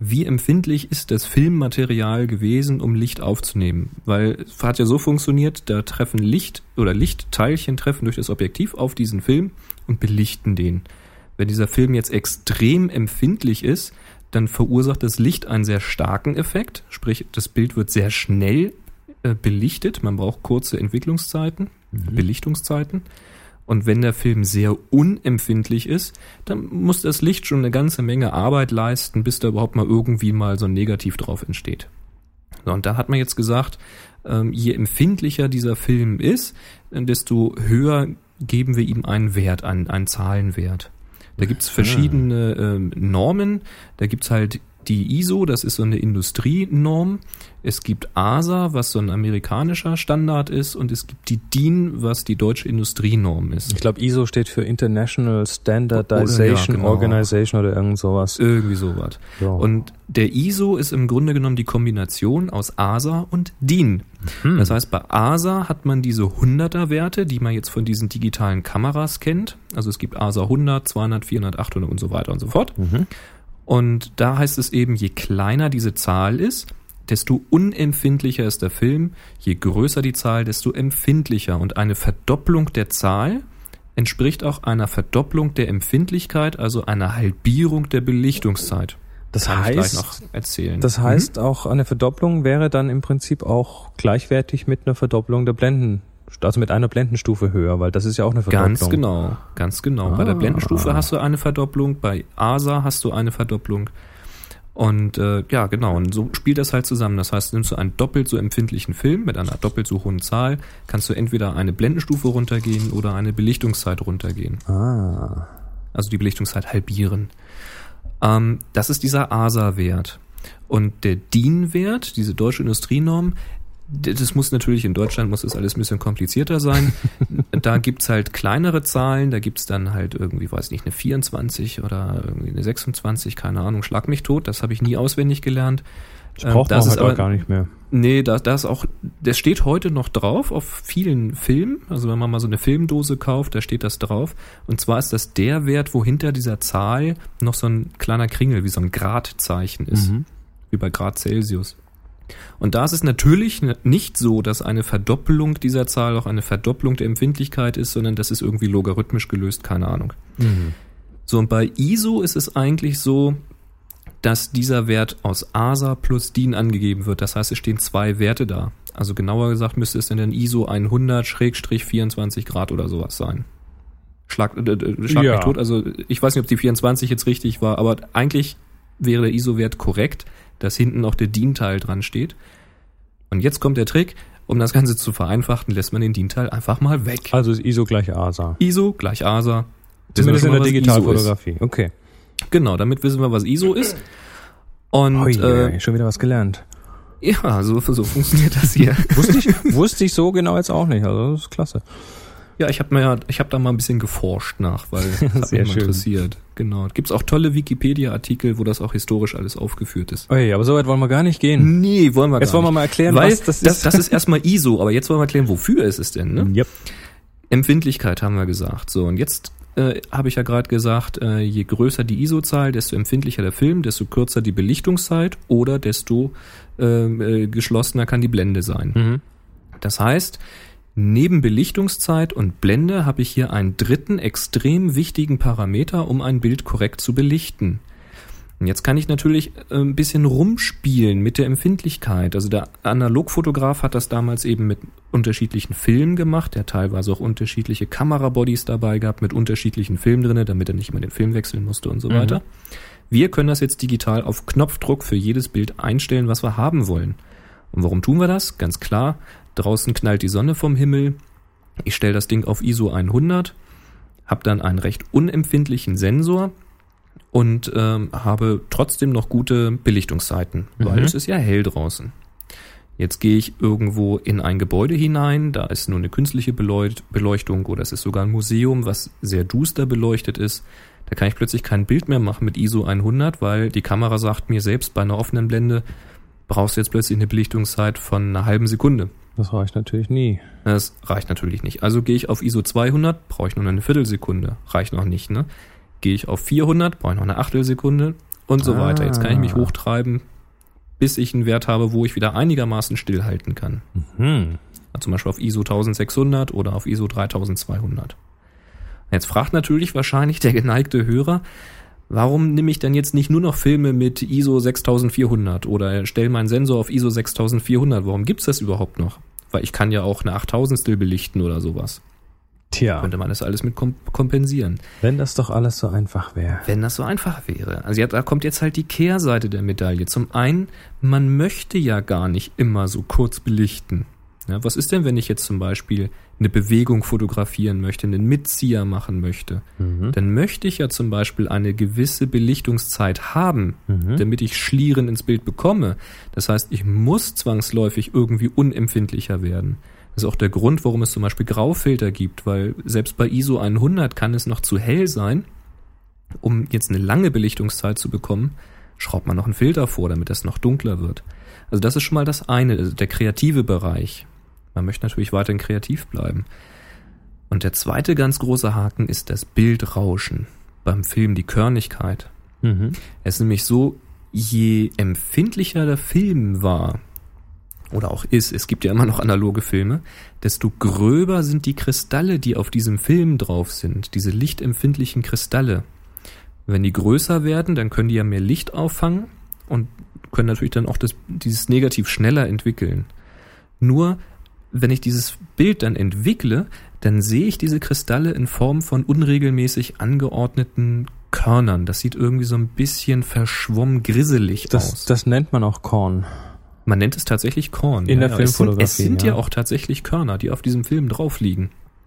wie empfindlich ist das Filmmaterial gewesen, um Licht aufzunehmen. Weil es hat ja so funktioniert, da treffen Lichtteilchen treffen durch das Objektiv auf diesen Film und belichten den. Wenn dieser Film jetzt extrem empfindlich ist, dann verursacht das Licht einen sehr starken Effekt, sprich das Bild wird sehr schnell belichtet, man braucht kurze Entwicklungszeiten, Belichtungszeiten. Und wenn der Film sehr unempfindlich ist, dann muss das Licht schon eine ganze Menge Arbeit leisten, bis da überhaupt mal irgendwie mal so ein Negativ drauf entsteht. So, und da hat man jetzt gesagt, je empfindlicher dieser Film ist, desto höher geben wir ihm einen Wert, einen Zahlenwert. Da gibt's verschiedene Normen, da gibt's halt die ISO, das ist so eine Industrienorm. Es gibt ASA, was so ein amerikanischer Standard ist, und es gibt die DIN, was die deutsche Industrienorm ist. Ich glaube, ISO steht für International Standardization Organization oder irgend sowas. Irgendwie sowas. Ja. Und der ISO ist im Grunde genommen die Kombination aus ASA und DIN. Das heißt, bei ASA hat man diese 100er-Werte, die man jetzt von diesen digitalen Kameras kennt. Also es gibt ASA 100, 200, 400, 800 und so weiter und so fort. Und da heißt es eben, je kleiner diese Zahl ist, desto unempfindlicher ist der Film. Je größer die Zahl, desto empfindlicher. Und eine Verdopplung der Zahl entspricht auch einer Verdopplung der Empfindlichkeit, also einer Halbierung der Belichtungszeit. Das kann ich gleich heißt, noch erzählen. Das heißt, auch eine Verdopplung wäre dann im Prinzip auch gleichwertig mit einer Verdopplung der Blenden. Also mit einer Blendenstufe höher, weil das ist ja auch eine Verdopplung. Ganz genau. Bei der Blendenstufe hast du eine Verdopplung, bei ASA hast du eine Verdopplung. Und ja, genau. Und so spielt das halt zusammen. Das heißt, nimmst du einen doppelt so empfindlichen Film mit einer doppelt so hohen Zahl, kannst du entweder eine Blendenstufe runtergehen oder eine Belichtungszeit runtergehen. Also die Belichtungszeit halbieren. Das ist dieser ASA-Wert. Und der DIN-Wert, diese deutsche Industrienorm, das muss natürlich, in Deutschland muss das alles ein bisschen komplizierter sein. Da gibt's halt kleinere Zahlen, da gibt's dann halt irgendwie, weiß nicht, eine 24 oder irgendwie eine 26, keine Ahnung, schlag mich tot, das habe ich nie auswendig gelernt. Das braucht man halt aber gar nicht mehr. Nee, das steht heute noch drauf auf vielen Filmen, also wenn man mal so eine Filmdose kauft, da steht das drauf. Und zwar ist das der Wert, wo hinter dieser Zahl noch so ein kleiner Kringel, wie so ein Gradzeichen ist, wie bei Grad Celsius. Und da ist es natürlich nicht so, dass eine Verdoppelung dieser Zahl auch eine Verdopplung der Empfindlichkeit ist, sondern das ist irgendwie logarithmisch gelöst, keine Ahnung. So, und bei ISO ist es eigentlich so, dass dieser Wert aus ASA plus DIN angegeben wird. Das heißt, es stehen zwei Werte da. Also genauer gesagt müsste es in den ISO 100/24 Grad oder sowas sein. Schlag mich tot. Also ich weiß nicht, ob die 24 jetzt richtig war, aber eigentlich wäre der ISO-Wert korrekt, dass hinten noch der DIN-Teil dran steht. Und jetzt kommt der Trick, um das Ganze zu vereinfachen, lässt man den DIN-Teil einfach mal weg. Also ist ISO gleich ASA. ISO gleich ASA. Zumindest in der Digitalfotografie. Okay. Genau, damit wissen wir, was ISO ist. Und schon wieder was gelernt. Ja, so funktioniert das hier. Wusste ich so genau jetzt auch nicht. Also das ist klasse. Ja, ich habe da mal ein bisschen geforscht nach, weil das hat mich interessiert. Genau. Gibt's auch tolle Wikipedia-Artikel, wo das auch historisch alles aufgeführt ist. Okay, aber so weit wollen wir gar nicht gehen. Nee, wollen wir gar nicht. Jetzt wollen wir mal erklären, weil was das ist. Das ist erstmal ISO, aber jetzt wollen wir erklären, wofür ist es denn, ne? Yep. Empfindlichkeit haben wir gesagt. So, und jetzt habe ich ja gerade gesagt, je größer die ISO-Zahl, desto empfindlicher der Film, desto kürzer die Belichtungszeit oder desto geschlossener kann die Blende sein. Das heißt, neben Belichtungszeit und Blende habe ich hier einen dritten extrem wichtigen Parameter, um ein Bild korrekt zu belichten. Und jetzt kann ich natürlich ein bisschen rumspielen mit der Empfindlichkeit. Also der Analogfotograf hat das damals eben mit unterschiedlichen Filmen gemacht. Der hat teilweise auch unterschiedliche Kamerabodies dabei gehabt, mit unterschiedlichen Filmen drinne, damit er nicht immer den Film wechseln musste und so weiter. Wir können das jetzt digital auf Knopfdruck für jedes Bild einstellen, was wir haben wollen. Und warum tun wir das? Ganz klar, draußen knallt die Sonne vom Himmel. Ich stelle das Ding auf ISO 100, habe dann einen recht unempfindlichen Sensor und habe trotzdem noch gute Belichtungszeiten, weil es ist ja hell draußen. Jetzt gehe ich irgendwo in ein Gebäude hinein, da ist nur eine künstliche Beleuchtung oder es ist sogar ein Museum, was sehr duster beleuchtet ist. Da kann ich plötzlich kein Bild mehr machen mit ISO 100, weil die Kamera sagt mir selbst bei einer offenen Blende, brauchst du jetzt plötzlich eine Belichtungszeit von einer halben Sekunde. Das reicht natürlich nie. Das reicht natürlich nicht. Also gehe ich auf ISO 200, brauche ich nur eine Viertelsekunde. Reicht noch nicht, ne? Gehe ich auf 400, brauche ich noch eine Achtelsekunde. und so weiter. Jetzt kann ich mich hochtreiben, bis ich einen Wert habe, wo ich wieder einigermaßen stillhalten kann. Mhm. Zum Beispiel auf ISO 1600 oder auf ISO 3200. Jetzt fragt natürlich wahrscheinlich der geneigte Hörer, warum nehme ich denn jetzt nicht nur noch Filme mit ISO 6400 oder stelle meinen Sensor auf ISO 6400? Warum gibt's das überhaupt noch? Weil ich kann ja auch eine 8000stel belichten oder sowas. Tja, Könnte man das alles mit kompensieren. wenn das doch alles so einfach wäre. Wenn das so einfach wäre. Also ja, da kommt jetzt halt die Kehrseite der Medaille. Zum einen, man möchte ja gar nicht immer so kurz belichten. Ja, was ist denn, wenn ich jetzt zum Beispiel eine Bewegung fotografieren möchte, einen Mitzieher machen möchte? Dann möchte ich ja zum Beispiel eine gewisse Belichtungszeit haben, damit ich Schlieren ins Bild bekomme. Das heißt, ich muss zwangsläufig irgendwie unempfindlicher werden. Das ist auch der Grund, warum es zum Beispiel Graufilter gibt, weil selbst bei ISO 100 kann es noch zu hell sein. Um jetzt eine lange Belichtungszeit zu bekommen, schraubt man noch einen Filter vor, damit das noch dunkler wird. Also das ist schon mal das eine, also der kreative Bereich. Man möchte natürlich weiterhin kreativ bleiben. Und der zweite ganz große Haken ist das Bildrauschen. Beim Film die Körnigkeit. Es ist nämlich so, je empfindlicher der Film war, oder auch ist, es gibt ja immer noch analoge Filme, desto gröber sind die Kristalle, die auf diesem Film drauf sind, diese lichtempfindlichen Kristalle. Wenn die größer werden, dann können die ja mehr Licht auffangen und können natürlich dann auch dieses Negativ schneller entwickeln. Nur, wenn ich dieses Bild dann entwickle, dann sehe ich diese Kristalle in Form von unregelmäßig angeordneten Körnern. Das sieht irgendwie so ein bisschen verschwommen grisselig aus. Das nennt man auch Korn. Man nennt es tatsächlich Korn. In der Filmfotografie. Es sind ja auch tatsächlich Körner, die auf diesem Film drauf liegen.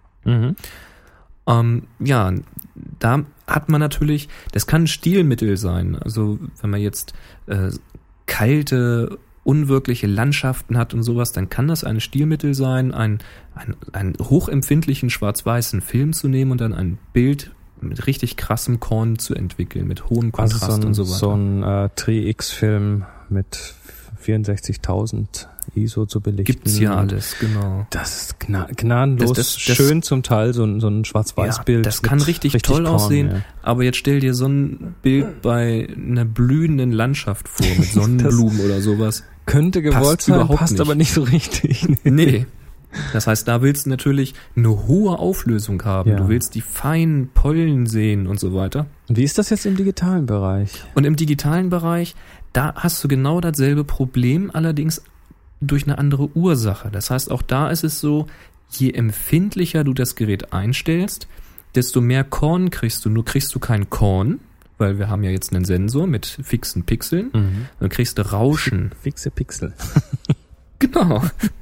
Ja, da hat man natürlich, das kann ein Stilmittel sein. Also wenn man jetzt kalte, unwirkliche Landschaften hat und sowas, dann kann das ein Stilmittel sein, einen hochempfindlichen schwarz-weißen Film zu nehmen und dann ein Bild mit richtig krassem Korn zu entwickeln, mit hohem Kontrast und so weiter. So ein 3X-Film mit 64.000 ISO zu belichten. Gibt's ja alles, genau. Das ist gnadenlos das schön zum Teil, so ein Schwarz-Weiß-Bild. Ja, das kann richtig toll Korn, aussehen, ja. Aber jetzt stell dir so ein Bild bei einer blühenden Landschaft vor, mit Sonnenblumen oder sowas. Könnte gewollt sein, passt nicht. aber nicht so richtig. Nee. Das heißt, da willst du natürlich eine hohe Auflösung haben. Ja. Du willst die feinen Pollen sehen und so weiter. Und wie ist das jetzt im digitalen Bereich? Und im digitalen Bereich, da hast du genau dasselbe Problem, allerdings durch eine andere Ursache. Das heißt, auch da ist es so, je empfindlicher du das Gerät einstellst, desto mehr Korn kriegst du. Nur kriegst du kein Korn, weil wir haben ja jetzt einen Sensor mit fixen Pixeln. Dann kriegst du Rauschen. Fixe Pixel. Genau.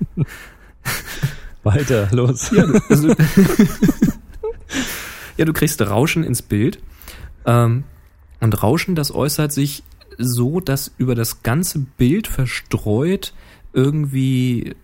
Weiter, los. Ja, du kriegst Rauschen ins Bild. Und Rauschen, das äußert sich so, dass über das ganze Bild verstreut irgendwie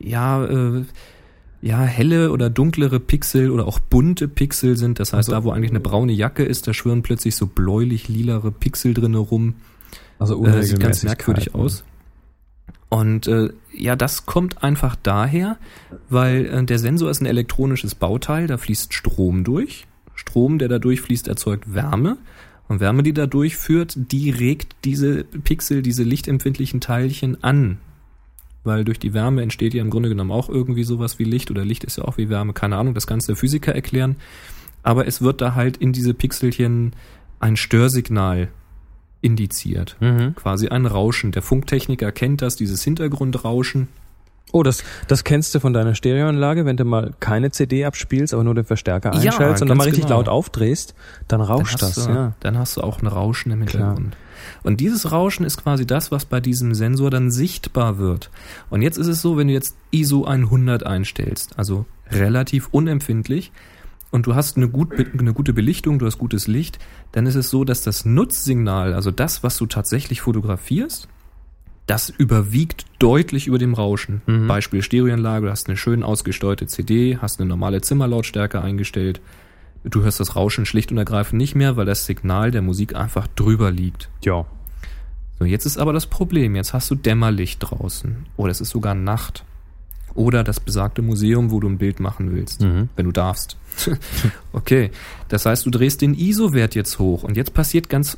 helle oder dunklere Pixel oder auch bunte Pixel sind. Das heißt, da wo eigentlich eine braune Jacke ist, da schwirren plötzlich so bläulich-lilare Pixel drin rum. Also sieht ganz merkwürdig aus. Und das kommt einfach daher, weil der Sensor ist ein elektronisches Bauteil, da fließt Strom durch. Strom, der da durchfließt, erzeugt Wärme. Und Wärme, die da durchführt, die regt diese Pixel, diese lichtempfindlichen Teilchen an. Weil durch die Wärme entsteht ja im Grunde genommen auch irgendwie sowas wie Licht, oder Licht ist ja auch wie Wärme, keine Ahnung, das kannst der Physiker erklären. Aber es wird da halt in diese Pixelchen ein Störsignal indiziert. Quasi ein Rauschen. Der Funktechniker kennt das, dieses Hintergrundrauschen. Oh, das kennst du von deiner Stereoanlage, wenn du mal keine CD abspielst, aber nur den Verstärker einschaltest und dann mal richtig laut aufdrehst, dann rauscht das. Dann hast du auch ein Rauschen im Hintergrund. Klar. Und dieses Rauschen ist quasi das, was bei diesem Sensor dann sichtbar wird. Und jetzt ist es so, wenn du jetzt ISO 100 einstellst, also relativ unempfindlich, und du hast eine gute Belichtung, du hast gutes Licht, dann ist es so, dass das Nutzsignal, also das, was du tatsächlich fotografierst, das überwiegt deutlich über dem Rauschen. Beispiel Stereoanlage, du hast eine schön ausgesteuerte CD, hast eine normale Zimmerlautstärke eingestellt. Du hörst das Rauschen schlicht und ergreifend nicht mehr, weil das Signal der Musik einfach drüber liegt. Ja. So, jetzt ist aber das Problem. Jetzt hast du Dämmerlicht draußen. Oder es ist sogar Nacht. Oder das besagte Museum, wo du ein Bild machen willst. Wenn du darfst. Okay. Das heißt, du drehst den ISO-Wert jetzt hoch. Und jetzt passiert ganz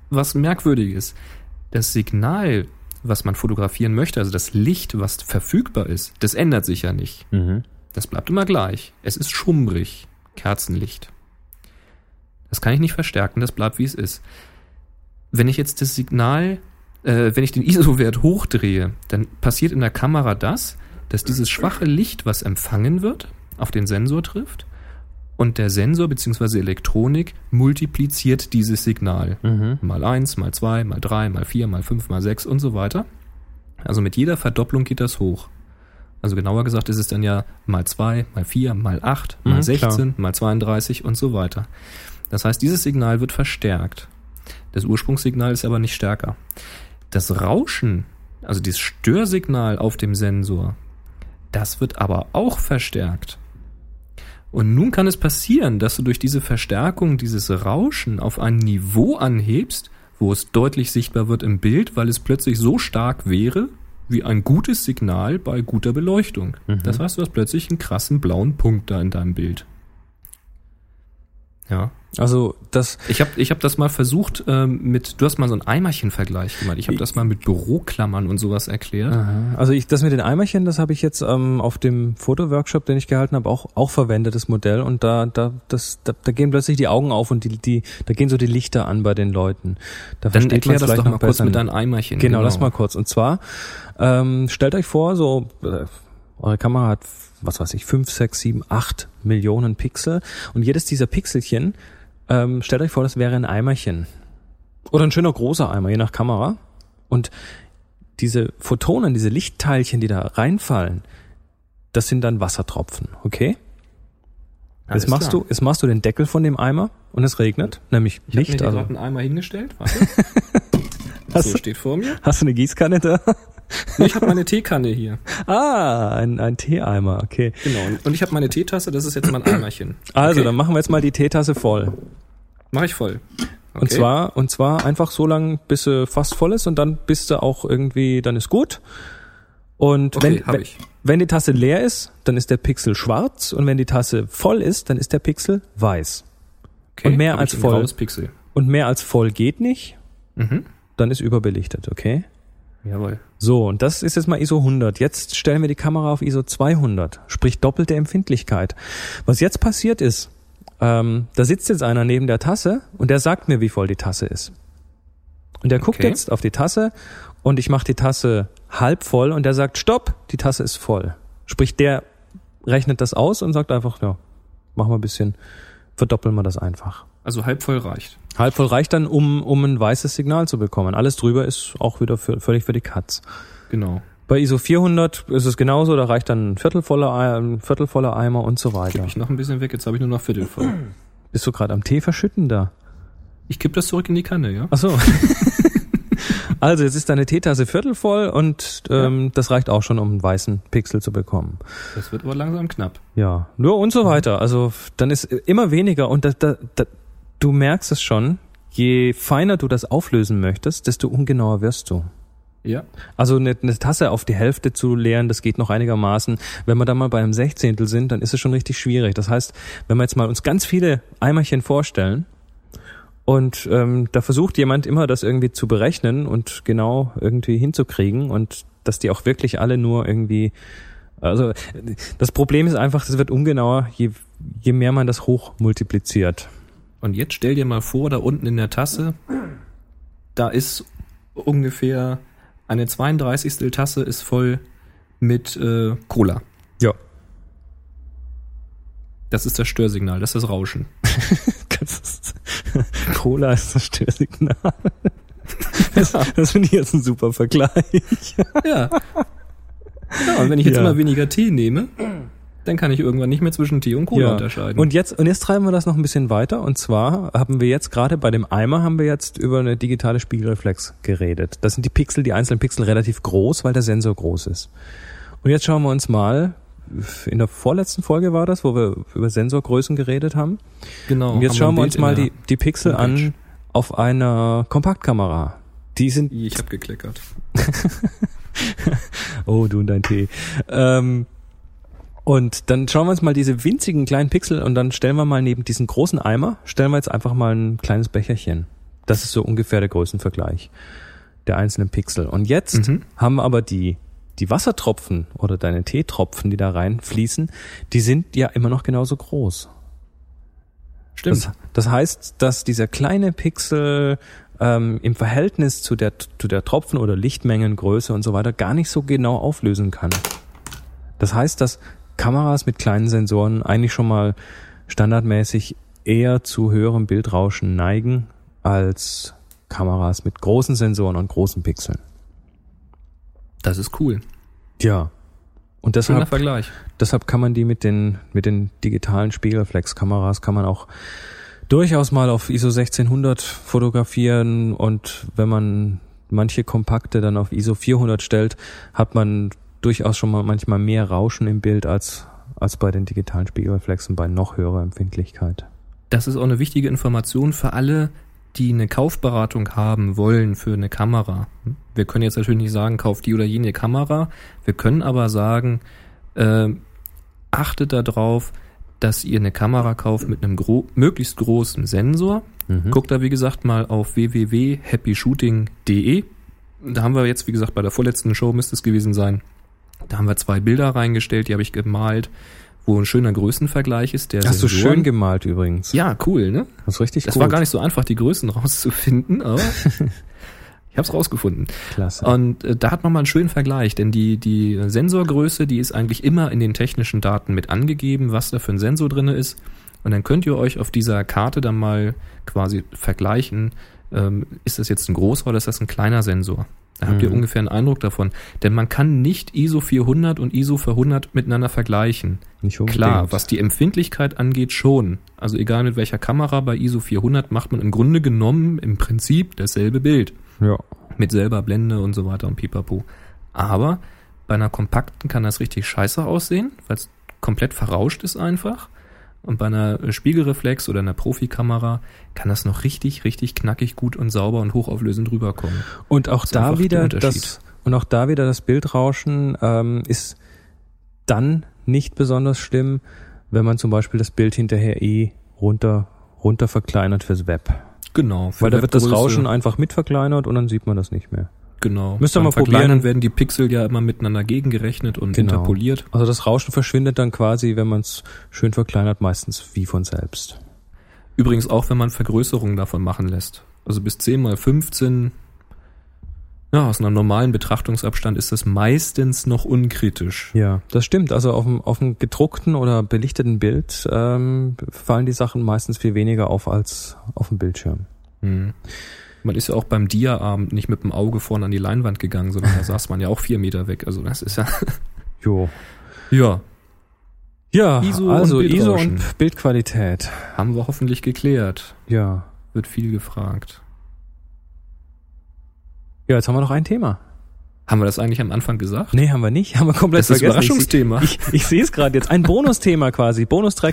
was Merkwürdiges. Das Signal, was man fotografieren möchte, also das Licht, was verfügbar ist, das ändert sich ja nicht. Das bleibt immer gleich. Es ist schummrig. Kerzenlicht. Das kann ich nicht verstärken, das bleibt wie es ist. Wenn ich jetzt das Signal, wenn ich den ISO-Wert hochdrehe, dann passiert in der Kamera das, dass dieses schwache Licht, was empfangen wird, auf den Sensor trifft und der Sensor bzw. Elektronik multipliziert dieses Signal. Mal 1, mal 2, mal 3, mal 4, mal 5, mal 6 und so weiter. Also mit jeder Verdopplung geht das hoch. Also genauer gesagt ist es dann ja mal 2, mal 4, mal 8, mal 16, klar, mal 32 und so weiter. Das heißt, dieses Signal wird verstärkt. Das Ursprungssignal ist aber nicht stärker. Das Rauschen, also dieses Störsignal auf dem Sensor, das wird aber auch verstärkt. Und nun kann es passieren, dass du durch diese Verstärkung dieses Rauschen auf ein Niveau anhebst, wo es deutlich sichtbar wird im Bild, weil es plötzlich so stark wäre, wie ein gutes Signal bei guter Beleuchtung. Das heißt, du hast plötzlich einen krassen blauen Punkt da in deinem Bild. Ja. Also das. Ich hab das mal versucht du hast mal so einen Eimerchen-Vergleich gemacht. Ich habe das mal mit Büroklammern und sowas erklärt. Aha. Also das mit den Eimerchen, das habe ich jetzt auf dem Fotoworkshop, den ich gehalten habe, auch verwendet, das Modell. Und da gehen plötzlich die Augen auf und da gehen so die Lichter an bei den Leuten. Dann erklär das doch mal kurz mit deinem Eimerchen. Genau, das mal kurz. Und zwar stellt euch vor, eure Kamera hat, was weiß ich, 5, 6, 7, 8 Millionen Pixel. Und jedes dieser Pixelchen, stellt euch vor, das wäre ein Eimerchen. Oder ein schöner großer Eimer, je nach Kamera. Und diese Photonen, diese Lichtteilchen, die da reinfallen, das sind dann Wassertropfen, okay? Jetzt machst du den Deckel von dem Eimer und es regnet, nämlich Licht. Ich habe mir gerade einen Eimer hingestellt, warte. So steht vor mir. Hast du eine Gießkanne da? Nee, ich habe meine Teekanne hier. Ein Teeeimer, okay. Genau, und ich habe meine Teetasse, das ist jetzt mein Eimerchen. Also, dann machen wir jetzt mal die Teetasse voll. Mach ich voll. Okay. Und zwar einfach so lang, bis sie fast voll ist und dann bist du auch irgendwie, dann ist gut. Und okay, wenn die Tasse leer ist, dann ist der Pixel schwarz und wenn die Tasse voll ist, dann ist der Pixel weiß. Okay, und mehr als voll. Pixel. Und mehr als voll geht nicht. Dann ist überbelichtet, okay? Jawohl. So, und das ist jetzt mal ISO 100. Jetzt stellen wir die Kamera auf ISO 200, sprich doppelte Empfindlichkeit. Was jetzt passiert ist, da sitzt jetzt einer neben der Tasse und der sagt mir, wie voll die Tasse ist. Und der guckt jetzt auf die Tasse und ich mache die Tasse halb voll und der sagt, stopp, die Tasse ist voll. Sprich, der rechnet das aus und sagt einfach, ja, machen wir ein bisschen, verdoppeln wir das einfach. Also halb voll reicht. Halb voll reicht dann, um ein weißes Signal zu bekommen. Alles drüber ist auch wieder völlig für die Katz. Genau. Bei ISO 400 ist es genauso, da reicht dann ein viertelvoller Eimer und so weiter. Kipp ich noch ein bisschen weg, jetzt habe ich nur noch Viertel voll. Bist du gerade am Tee verschütten da? Ich kipp das zurück in die Kanne, ja? Ach so. Also jetzt ist deine Teetasse viertelvoll und das reicht auch schon, um einen weißen Pixel zu bekommen. Das wird aber langsam knapp. Ja, nur und so weiter. Also dann ist immer weniger und du merkst es schon, je feiner du das auflösen möchtest, desto ungenauer wirst du. Ja. Also eine Tasse auf die Hälfte zu leeren, das geht noch einigermaßen. Wenn wir da mal bei einem Sechzehntel sind, dann ist es schon richtig schwierig. Das heißt, wenn wir jetzt mal uns ganz viele Eimerchen vorstellen und da versucht jemand immer, das irgendwie zu berechnen und genau irgendwie hinzukriegen und dass die auch wirklich alle nur irgendwie, also das Problem ist einfach, das wird ungenauer, je mehr man das hoch multipliziert. Und jetzt stell dir mal vor, da unten in der Tasse, da ist ungefähr eine 32. Tasse ist voll mit Cola. Ja. Das ist das Störsignal, das ist das Rauschen. Cola ist das Störsignal. Das finde ich jetzt ein super Vergleich. Ja. Ja, und wenn ich jetzt immer weniger Tee nehme, dann kann ich irgendwann nicht mehr zwischen Tee und Cola unterscheiden. Und jetzt treiben wir das noch ein bisschen weiter. Und zwar haben wir jetzt gerade bei dem Eimer über eine digitale Spiegelreflex geredet. Das sind die einzelnen Pixel relativ groß, weil der Sensor groß ist. Und jetzt schauen wir uns mal, in der vorletzten Folge war das, wo wir über Sensorgrößen geredet haben. Genau. Und jetzt schauen wir uns mal die Pixel an auf einer Kompaktkamera. Die sind... Ich habe gekleckert. Oh, du und dein Tee. Und dann schauen wir uns mal diese winzigen kleinen Pixel und dann stellen wir mal neben diesen großen Eimer, stellen wir jetzt einfach mal ein kleines Becherchen. Das ist so ungefähr der Größenvergleich der einzelnen Pixel. Und jetzt haben aber die Wassertropfen oder deine Teetropfen, die da reinfließen, die sind ja immer noch genauso groß. Stimmt. Das heißt, dass dieser kleine Pixel im Verhältnis zu der Tropfen- oder Lichtmengengröße und so weiter gar nicht so genau auflösen kann. Das heißt, dass Kameras mit kleinen Sensoren eigentlich schon mal standardmäßig eher zu höherem Bildrauschen neigen als Kameras mit großen Sensoren und großen Pixeln. Das ist cool. Ja. Und Schöner Vergleich. Deshalb kann man die mit den digitalen Spiegelreflexkameras kann man auch durchaus mal auf ISO 1600 fotografieren, und wenn man manche Kompakte dann auf ISO 400 stellt, hat man durchaus schon mal manchmal mehr Rauschen im Bild als bei den digitalen Spiegelreflexen bei noch höherer Empfindlichkeit. Das ist auch eine wichtige Information für alle, die eine Kaufberatung haben wollen für eine Kamera. Wir können jetzt natürlich nicht sagen, kauft die oder jene Kamera. Wir können aber sagen, achtet darauf, dass ihr eine Kamera kauft mit einem möglichst großen Sensor. Guckt da, wie gesagt, mal auf www.happyshooting.de. Da haben wir jetzt, wie gesagt, bei der vorletzten Show müsste es gewesen sein, da haben wir 2 Bilder reingestellt, die habe ich gemalt, wo ein schöner Größenvergleich ist. Hast du schön gemalt übrigens. Ja, cool, ne? Das ist richtig gut. Das war gar nicht so einfach, die Größen rauszufinden, aber ich habe es rausgefunden. Klasse. Und da hat man mal einen schönen Vergleich, denn die Sensorgröße, die ist eigentlich immer in den technischen Daten mit angegeben, was da für ein Sensor drin ist. Und dann könnt ihr euch auf dieser Karte dann mal quasi vergleichen, ist das jetzt ein großer oder ist das ein kleiner Sensor? Da habt ihr ungefähr einen Eindruck davon. Denn man kann nicht ISO 400 und ISO 400 miteinander vergleichen. Nicht unbedingt. Klar, was die Empfindlichkeit angeht, schon. Also egal mit welcher Kamera, bei ISO 400 macht man im Grunde genommen im Prinzip dasselbe Bild. Ja. Mit selber Blende und so weiter und pipapo. Aber bei einer kompakten kann das richtig scheiße aussehen, weil es komplett verrauscht ist einfach. Und bei einer Spiegelreflex oder einer Profikamera kann das noch richtig, richtig knackig gut und sauber und hochauflösend rüberkommen. Und auch da wieder das Bildrauschen ist dann nicht besonders schlimm, wenn man zum Beispiel das Bild hinterher runter verkleinert fürs Web. Genau. Weil da wird das Rauschen einfach mit verkleinert und dann sieht man das nicht mehr. Genau. Müsst ihr mal Verkleinern probieren. werden die Pixel ja immer miteinander gegengerechnet und interpoliert. Also das Rauschen verschwindet dann quasi, wenn man es schön verkleinert, meistens wie von selbst. Übrigens auch, wenn man Vergrößerungen davon machen lässt. Also bis 10x15, ja, aus einem normalen Betrachtungsabstand ist das meistens noch unkritisch. Ja, das stimmt. Also auf dem gedruckten oder belichteten Bild fallen die Sachen meistens viel weniger auf als auf dem Bildschirm. Man ist ja auch beim Dia-Abend nicht mit dem Auge vorne an die Leinwand gegangen, sondern da saß man ja auch 4 Meter weg. Also das ist ja... Jo. Ja. Ja, ISO ISO und Bildqualität. Haben wir hoffentlich geklärt. Ja. Wird viel gefragt. Ja, jetzt haben wir noch ein Thema. Haben wir das eigentlich am Anfang gesagt? Nee, haben wir nicht. Haben wir komplett Das ist vergessen. Überraschungsthema. Ich sehe es gerade jetzt. Ein Bonusthema quasi. Bonustrack.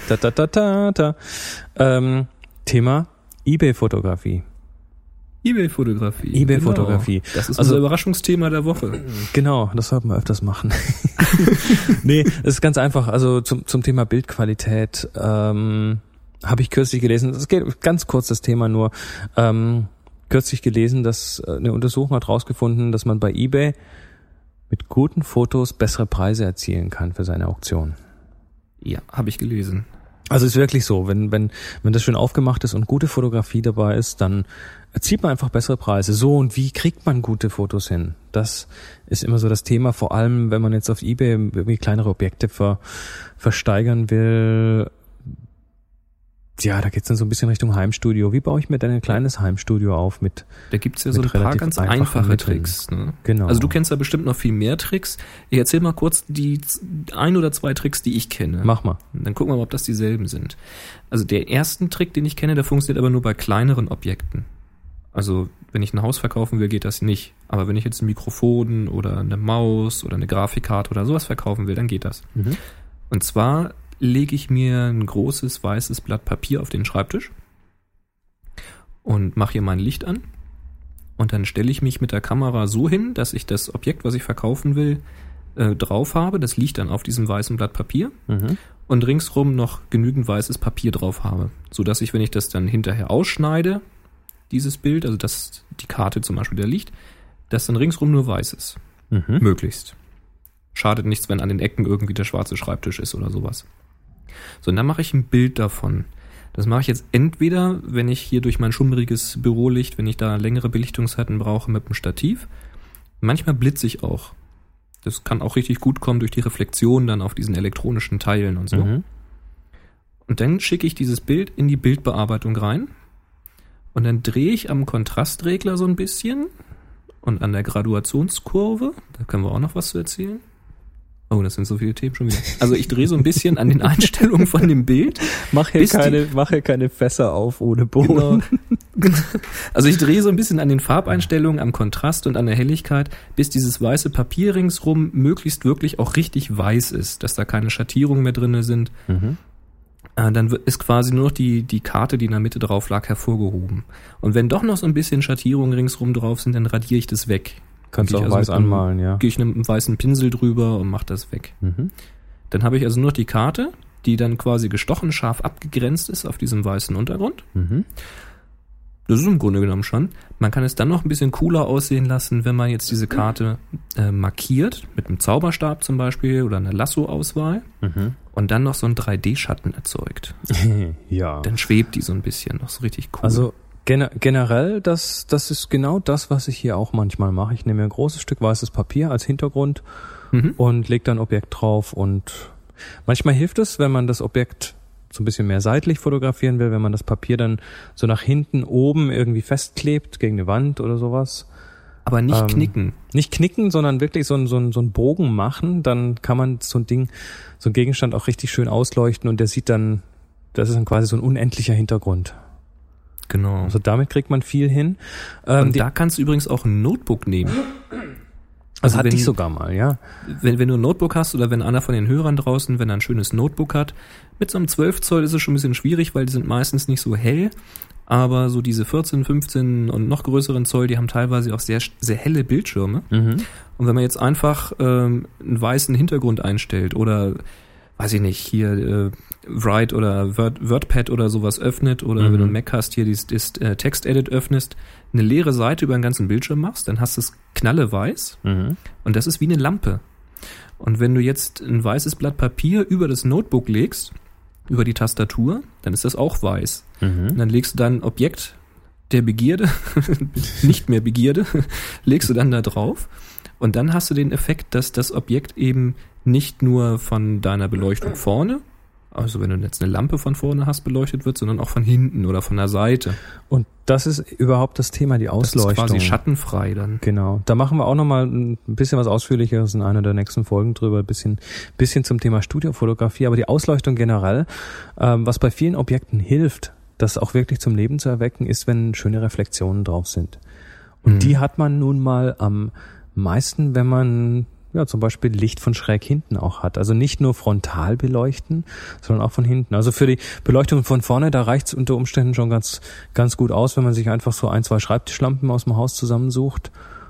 Thema eBay-Fotografie. eBay-Fotografie. eBay-Fotografie. Genau. Das ist Also- unser Überraschungsthema der Woche. Genau, das sollten wir öfters machen. Nee, es ist ganz einfach. Also zum Thema Bildqualität habe ich kürzlich gelesen, es geht ganz kurz das Thema nur, kürzlich gelesen, dass eine Untersuchung hat rausgefunden, dass man bei eBay mit guten Fotos bessere Preise erzielen kann für seine Auktion. Ja, habe ich gelesen. Also ist wirklich so, wenn das schön aufgemacht ist und gute Fotografie dabei ist, dann erzielt man einfach bessere Preise. So, und wie kriegt man gute Fotos hin? Das ist immer so das Thema, vor allem wenn man jetzt auf eBay irgendwie kleinere Objekte versteigern will. Ja, da geht's dann so ein bisschen Richtung Heimstudio. Wie baue ich mir denn ein kleines Heimstudio auf mit? Da gibt's ja so ein mit paar relativ ganz einfachen einfache Mitteln. Tricks. Ne? Genau. Also du kennst da bestimmt noch viel mehr Tricks. Ich erzähl mal kurz die 1 oder 2 Tricks, die ich kenne. Mach mal. Dann gucken wir mal, ob das dieselben sind. Also der ersten Trick, den ich kenne, der funktioniert aber nur bei kleineren Objekten. Also wenn ich ein Haus verkaufen will, geht das nicht. Aber wenn ich jetzt ein Mikrofon oder eine Maus oder eine Grafikkarte oder sowas verkaufen will, dann geht das. Und zwar lege ich mir ein großes weißes Blatt Papier auf den Schreibtisch und mache hier mein Licht an. Und dann stelle ich mich mit der Kamera so hin, dass ich das Objekt, was ich verkaufen will, drauf habe. Das liegt dann auf diesem weißen Blatt Papier. Und ringsrum noch genügend weißes Papier drauf habe. Sodass ich, wenn ich das dann hinterher ausschneide, dieses Bild, also dass die Karte zum Beispiel da liegt, dass dann ringsrum nur weiß ist. Möglichst. Schadet nichts, wenn an den Ecken irgendwie der schwarze Schreibtisch ist oder sowas. So, und dann mache ich ein Bild davon. Das mache ich jetzt entweder, wenn ich hier durch mein schummriges Bürolicht, wenn ich da längere Belichtungszeiten brauche, mit dem Stativ. Manchmal blitze ich auch. Das kann auch richtig gut kommen durch die Reflexion dann auf diesen elektronischen Teilen und so. Und dann schicke ich dieses Bild in die Bildbearbeitung rein und dann drehe ich am Kontrastregler so ein bisschen und an der Graduationskurve. Da können wir auch noch was zu erzählen. Oh, das sind so viele Themen schon wieder. Also ich drehe so ein bisschen an den Einstellungen von dem Bild. Mach hier keine Fässer auf ohne Boden. Genau. Also ich drehe so ein bisschen an den Farbeinstellungen, am Kontrast und an der Helligkeit, bis dieses weiße Papier ringsrum möglichst wirklich auch richtig weiß ist, dass da keine Schattierungen mehr drin sind. Dann ist quasi nur noch die Karte, die in der Mitte drauf lag, hervorgehoben. Und wenn doch noch so ein bisschen Schattierungen ringsrum drauf sind, dann radiere ich das weg. Kannst du auch weiß anmalen, ja. Gehe ich mit einem weißen Pinsel drüber und mache das weg. Dann habe ich also nur noch die Karte, die dann quasi gestochen scharf abgegrenzt ist auf diesem weißen Untergrund. Das ist im Grunde genommen schon. Man kann es dann noch ein bisschen cooler aussehen lassen, wenn man jetzt diese Karte markiert, mit einem Zauberstab zum Beispiel oder einer Lasso-Auswahl und dann noch so einen 3D-Schatten erzeugt. Ja. Dann schwebt die so ein bisschen, noch so richtig cool. Also generell, das ist genau das, was ich hier auch manchmal mache. Ich nehme mir ein großes Stück weißes Papier als Hintergrund und lege da ein Objekt drauf und manchmal hilft es, wenn man das Objekt so ein bisschen mehr seitlich fotografieren will, wenn man das Papier dann so nach hinten oben irgendwie festklebt gegen eine Wand oder sowas. Aber nicht knicken. Nicht knicken, sondern wirklich so einen Bogen machen, dann kann man so ein Gegenstand auch richtig schön ausleuchten und der sieht dann, das ist dann quasi so ein unendlicher Hintergrund. Genau. Also damit kriegt man viel hin. Und da kannst du übrigens auch ein Notebook nehmen. Also hatte ich sogar mal, ja. Wenn du ein Notebook hast oder wenn einer von den Hörern draußen, wenn er ein schönes Notebook hat, mit so einem 12 Zoll ist es schon ein bisschen schwierig, weil die sind meistens nicht so hell, aber so diese 14, 15 und noch größeren Zoll, die haben teilweise auch sehr, sehr helle Bildschirme. Und wenn man jetzt einfach einen weißen Hintergrund einstellt oder, weiß ich nicht, hier Write oder WordPad oder sowas öffnet oder wenn du einen Mac hast, hier dieses Text-Edit öffnest, eine leere Seite über den ganzen Bildschirm machst, dann hast du es knalleweiß und das ist wie eine Lampe. Und wenn du jetzt ein weißes Blatt Papier über das Notebook legst, über die Tastatur, dann ist das auch weiß. Und dann legst du dein Objekt der Begierde, nicht mehr Begierde, legst du dann da drauf und dann hast du den Effekt, dass das Objekt eben nicht nur von deiner Beleuchtung vorne, also wenn du jetzt eine Lampe von vorne hast, beleuchtet wird, sondern auch von hinten oder von der Seite. Und das ist überhaupt das Thema, die Ausleuchtung. Das ist quasi schattenfrei dann. Genau. Da machen wir auch nochmal ein bisschen was Ausführlicheres in einer der nächsten Folgen drüber, ein bisschen zum Thema Studiofotografie. Aber die Ausleuchtung generell, was bei vielen Objekten hilft, das auch wirklich zum Leben zu erwecken, ist, wenn schöne Reflexionen drauf sind. Und die hat man nun mal am meisten, wenn man zum Beispiel Licht von schräg hinten auch hat. Also nicht nur frontal beleuchten, sondern auch von hinten. Also für die Beleuchtung von vorne, da reicht es unter Umständen schon ganz, ganz gut aus, wenn man sich einfach so 1, 2 Schreibtischlampen aus dem Haus zusammensucht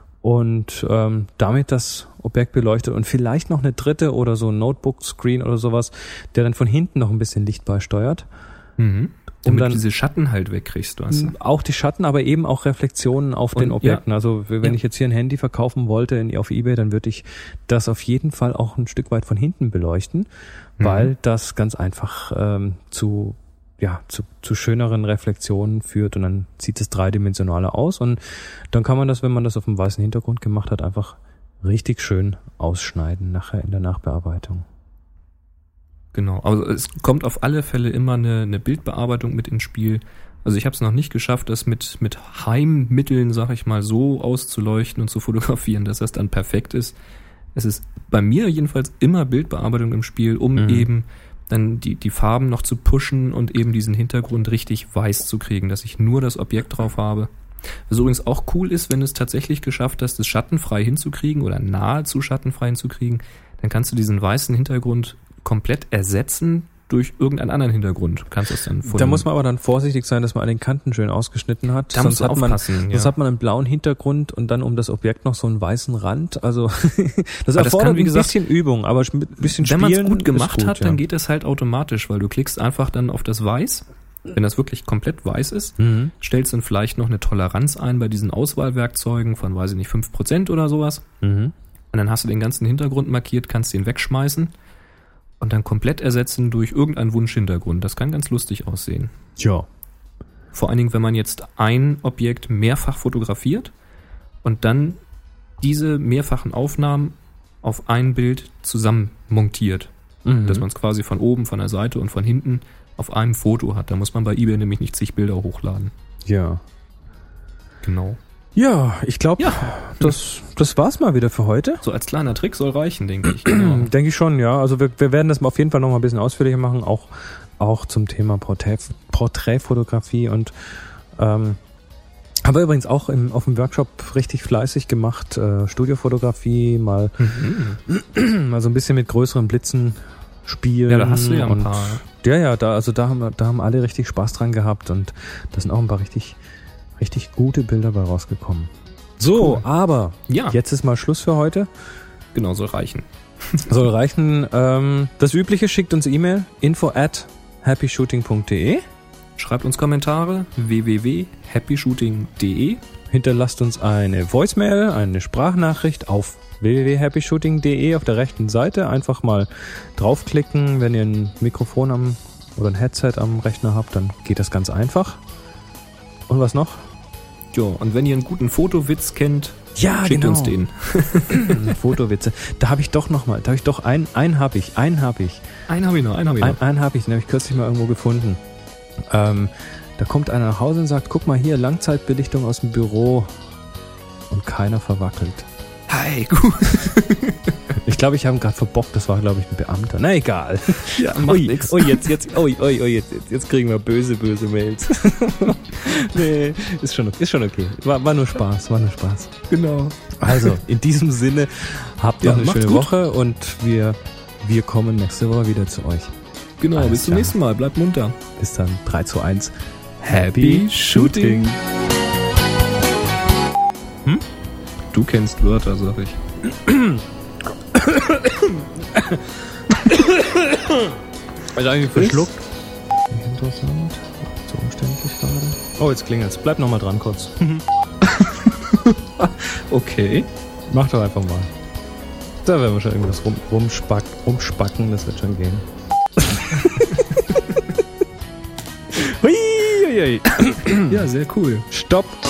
und damit das Objekt beleuchtet und vielleicht noch eine dritte oder so ein Notebook-Screen oder sowas, der dann von hinten noch ein bisschen Licht beisteuert. Damit dann diese Schatten halt wegkriegst, du hast. Auch die Schatten, aber eben auch Reflexionen auf den Objekten. Ja. Also wenn ich jetzt hier ein Handy verkaufen wollte auf eBay, dann würde ich das auf jeden Fall auch ein Stück weit von hinten beleuchten, weil das ganz einfach zu schöneren Reflexionen führt und dann sieht es dreidimensionaler aus und dann kann man das, wenn man das auf einem weißen Hintergrund gemacht hat, einfach richtig schön ausschneiden nachher in der Nachbearbeitung. Genau, also es kommt auf alle Fälle immer eine Bildbearbeitung mit ins Spiel. Also ich habe es noch nicht geschafft, das mit Heimmitteln, sag ich mal, so auszuleuchten und zu fotografieren, dass das dann perfekt ist. Es ist bei mir jedenfalls immer Bildbearbeitung im Spiel, um eben dann die Farben noch zu pushen und eben diesen Hintergrund richtig weiß zu kriegen, dass ich nur das Objekt drauf habe. Was übrigens auch cool ist, wenn du es tatsächlich geschafft hast, das schattenfrei hinzukriegen oder nahezu schattenfrei hinzukriegen, dann kannst du diesen weißen Hintergrund komplett ersetzen durch irgendeinen anderen Hintergrund. Kannst du das dann Da muss man aber dann vorsichtig sein, dass man an den Kanten schön ausgeschnitten hat. Da sonst hat man einen blauen Hintergrund und dann um das Objekt noch so einen weißen Rand. Also das erfordert ein bisschen Übung, aber ein bisschen Spielen. Wenn man es gut gemacht hat, dann geht das halt automatisch, weil du klickst einfach dann auf das Weiß Wenn das wirklich komplett weiß ist, stellst du dann vielleicht noch eine Toleranz ein bei diesen Auswahlwerkzeugen von, weiß ich nicht, 5% oder sowas. Und dann hast du den ganzen Hintergrund markiert, kannst den wegschmeißen und dann komplett ersetzen durch irgendeinen Wunschhintergrund. Das kann ganz lustig aussehen. Ja. Vor allen Dingen, wenn man jetzt ein Objekt mehrfach fotografiert und dann diese mehrfachen Aufnahmen auf ein Bild zusammen montiert. Dass man es quasi von oben, von der Seite und von hinten auf einem Foto hat. Da muss man bei eBay nämlich nicht zig Bilder hochladen. Ja. Genau. Ja, ich glaube, das war's mal wieder für heute. So als kleiner Trick soll reichen, denke ich. Genau. Denke ich schon, ja. Also wir werden das auf jeden Fall noch mal ein bisschen ausführlicher machen, auch zum Thema Porträtfotografie und haben wir übrigens auch auf dem Workshop richtig fleißig gemacht, Studiofotografie, mal so ein bisschen mit größeren Blitzen spielen. Ja, da hast du ja ein paar. Ja, da haben alle richtig Spaß dran gehabt und da sind auch ein paar richtig gute Bilder bei rausgekommen. So, cool. Aber jetzt ist mal Schluss für heute. Genau, soll reichen. Soll reichen. Das Übliche, schickt uns E-Mail, info@happyshooting.de. Schreibt uns Kommentare, www.happyshooting.de. Hinterlasst uns eine Voicemail, eine Sprachnachricht auf www.happyshooting.de auf der rechten Seite. Einfach mal draufklicken, wenn ihr ein Mikrofon oder ein Headset am Rechner habt, dann geht das ganz einfach. Und was noch? Ja, und wenn ihr einen guten Fotowitz kennt, schickt uns den. Fotowitze. Da habe ich doch noch mal, einen habe ich. Den habe ich kürzlich mal irgendwo gefunden. Da kommt einer nach Hause und sagt, guck mal hier, Langzeitbelichtung aus dem Büro und keiner verwackelt. Hi, gut. Ich glaube, ich habe ihn gerade verbockt, das war, glaube ich, ein Beamter. Na egal. Ja, macht nix. Jetzt kriegen wir böse Mails. Nee, ist schon okay. War nur Spaß. Genau. Also, in diesem Sinne, habt noch eine schöne Woche und wir kommen nächste Woche wieder zu euch. Genau, bis zum nächsten Mal. Bleibt munter. Bis dann. 3, 2, 1. Happy Shooting. Du kennst Wörter, sag ich. Also eigentlich verschluckt. Interessant. So umständlich gerade. Oh, jetzt klingelt's. Bleib noch mal dran kurz. Okay. Mach doch einfach mal. Da werden wir schon irgendwas rumspacken. Das wird schon gehen. Hui. Ja, sehr cool. Stopp.